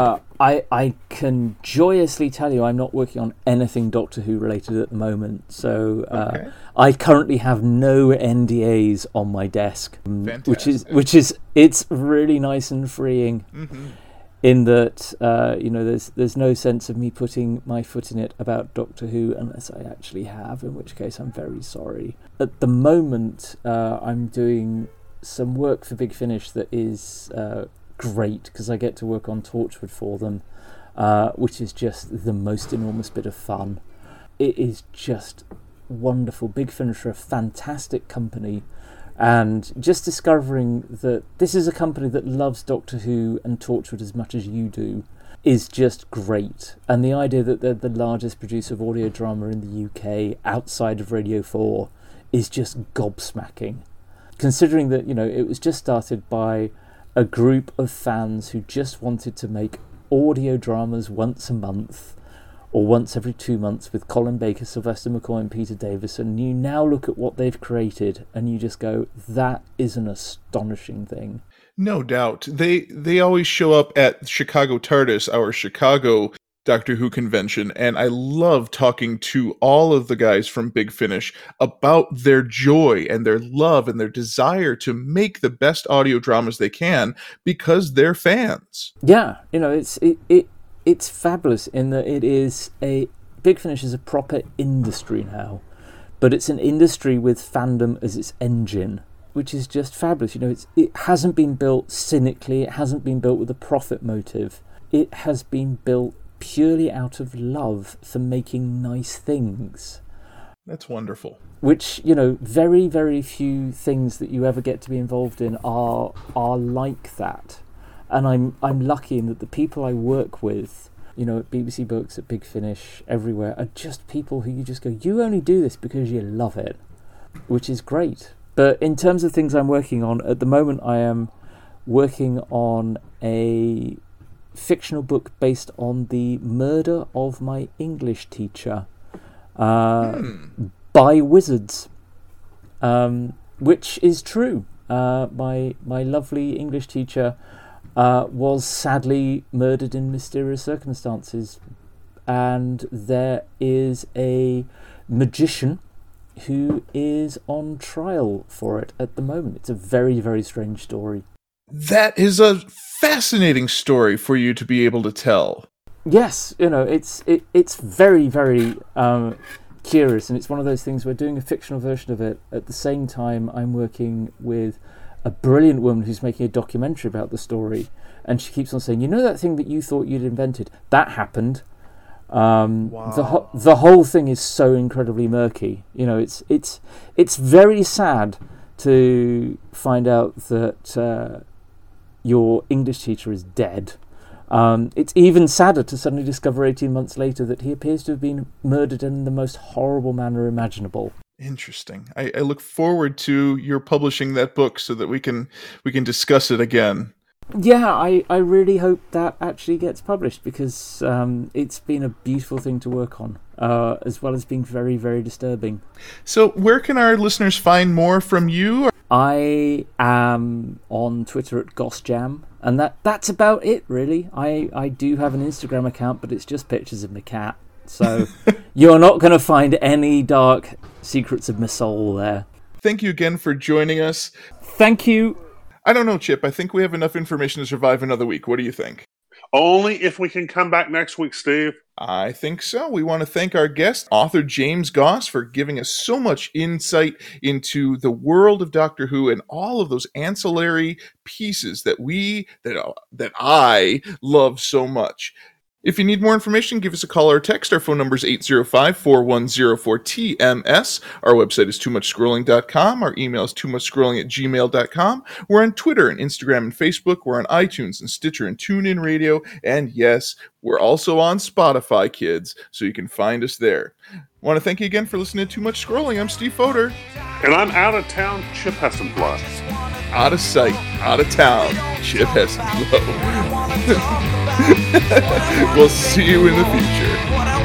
I can joyously tell you I'm not working on anything Doctor Who related at the moment. So Okay. I currently have no NDAs on my desk, Fantastic. which is it's really nice and freeing. Mm-hmm. In that there's no sense of me putting my foot in it about Doctor Who unless I actually have, in which case I'm very sorry. At the moment, I'm doing some work for Big Finish that is great because I get to work on Torchwood for them, which is just the most enormous bit of fun. It is just wonderful. Big Finish are a fantastic company, and just discovering that this is a company that loves Doctor Who and Torchwood as much as you do is just great. And the idea that they're the largest producer of audio drama in the UK outside of Radio 4 is just gobsmacking. Considering that, it was just started by a group of fans who just wanted to make audio dramas once a month or once every 2 months with Colin Baker, Sylvester McCoy and Peter Davison. You now look at what they've created and you just go, that is an astonishing thing. No doubt. They always show up at Chicago TARDIS, our Chicago Doctor Who convention, and I love talking to all of the guys from Big Finish about their joy and their love and their desire to make the best audio dramas they can because they're fans. Yeah, it's fabulous in that it is Big Finish is a proper industry now, but it's an industry with fandom as its engine, which is just fabulous. It hasn't been built cynically, it hasn't been built with a profit motive. It has been built purely out of love for making nice things. That's wonderful. Which, very, very few things that you ever get to be involved in are like that. And I'm lucky in that the people I work with, at BBC Books, at Big Finish, everywhere, are just people who you just go, you only do this because you love it, which is great. But in terms of things I'm working on, at the moment I am working on a fictional book based on the murder of my English teacher by wizards, which is true. My lovely English teacher was sadly murdered in mysterious circumstances, and there is a magician who is on trial for it at the moment. It's a very, very strange story. That is a fascinating story for you to be able to tell. Yes, it's very, very curious, and it's one of those things. We're doing a fictional version of it. At the same time, I'm working with a brilliant woman who's making a documentary about the story, and she keeps on saying, that thing that you thought you'd invented, that happened. Wow. The whole thing is so incredibly murky. It's very sad to find out that your English teacher is dead. It's even sadder to suddenly discover 18 months later that he appears to have been murdered in the most horrible manner imaginable. Interesting. I look forward to your publishing that book so that we can discuss it again. Yeah, I really hope that actually gets published because it's been a beautiful thing to work on, as well as being very, very disturbing. So where can our listeners find more from you? I am on Twitter at GossJam, and that's about it, really. I do have an Instagram account, but it's just pictures of my cat. So you're not going to find any dark secrets of my soul there. Thank you again for joining us. Thank you. I don't know, Chip. I think we have enough information to survive another week. What do you think? Only if we can come back next week, Steve. I think so. We want to thank our guest, author James Goss, for giving us so much insight into the world of Doctor Who and all of those ancillary pieces that I love so much. If you need more information, give us a call or a text. Our phone number is 805-410-4TMS. Our website is toomuchscrolling.com. Our email is toomuchscrolling@gmail.com. We're on Twitter and Instagram and Facebook. We're on iTunes and Stitcher and TuneIn Radio. And yes, we're also on Spotify, kids, so you can find us there. I want to thank you again for listening to Too Much Scrolling. I'm Steve Fodor. And I'm out of town, Chip Hessenblood. Out of sight, out of town, Chip Hessenblood. We'll see you in the future.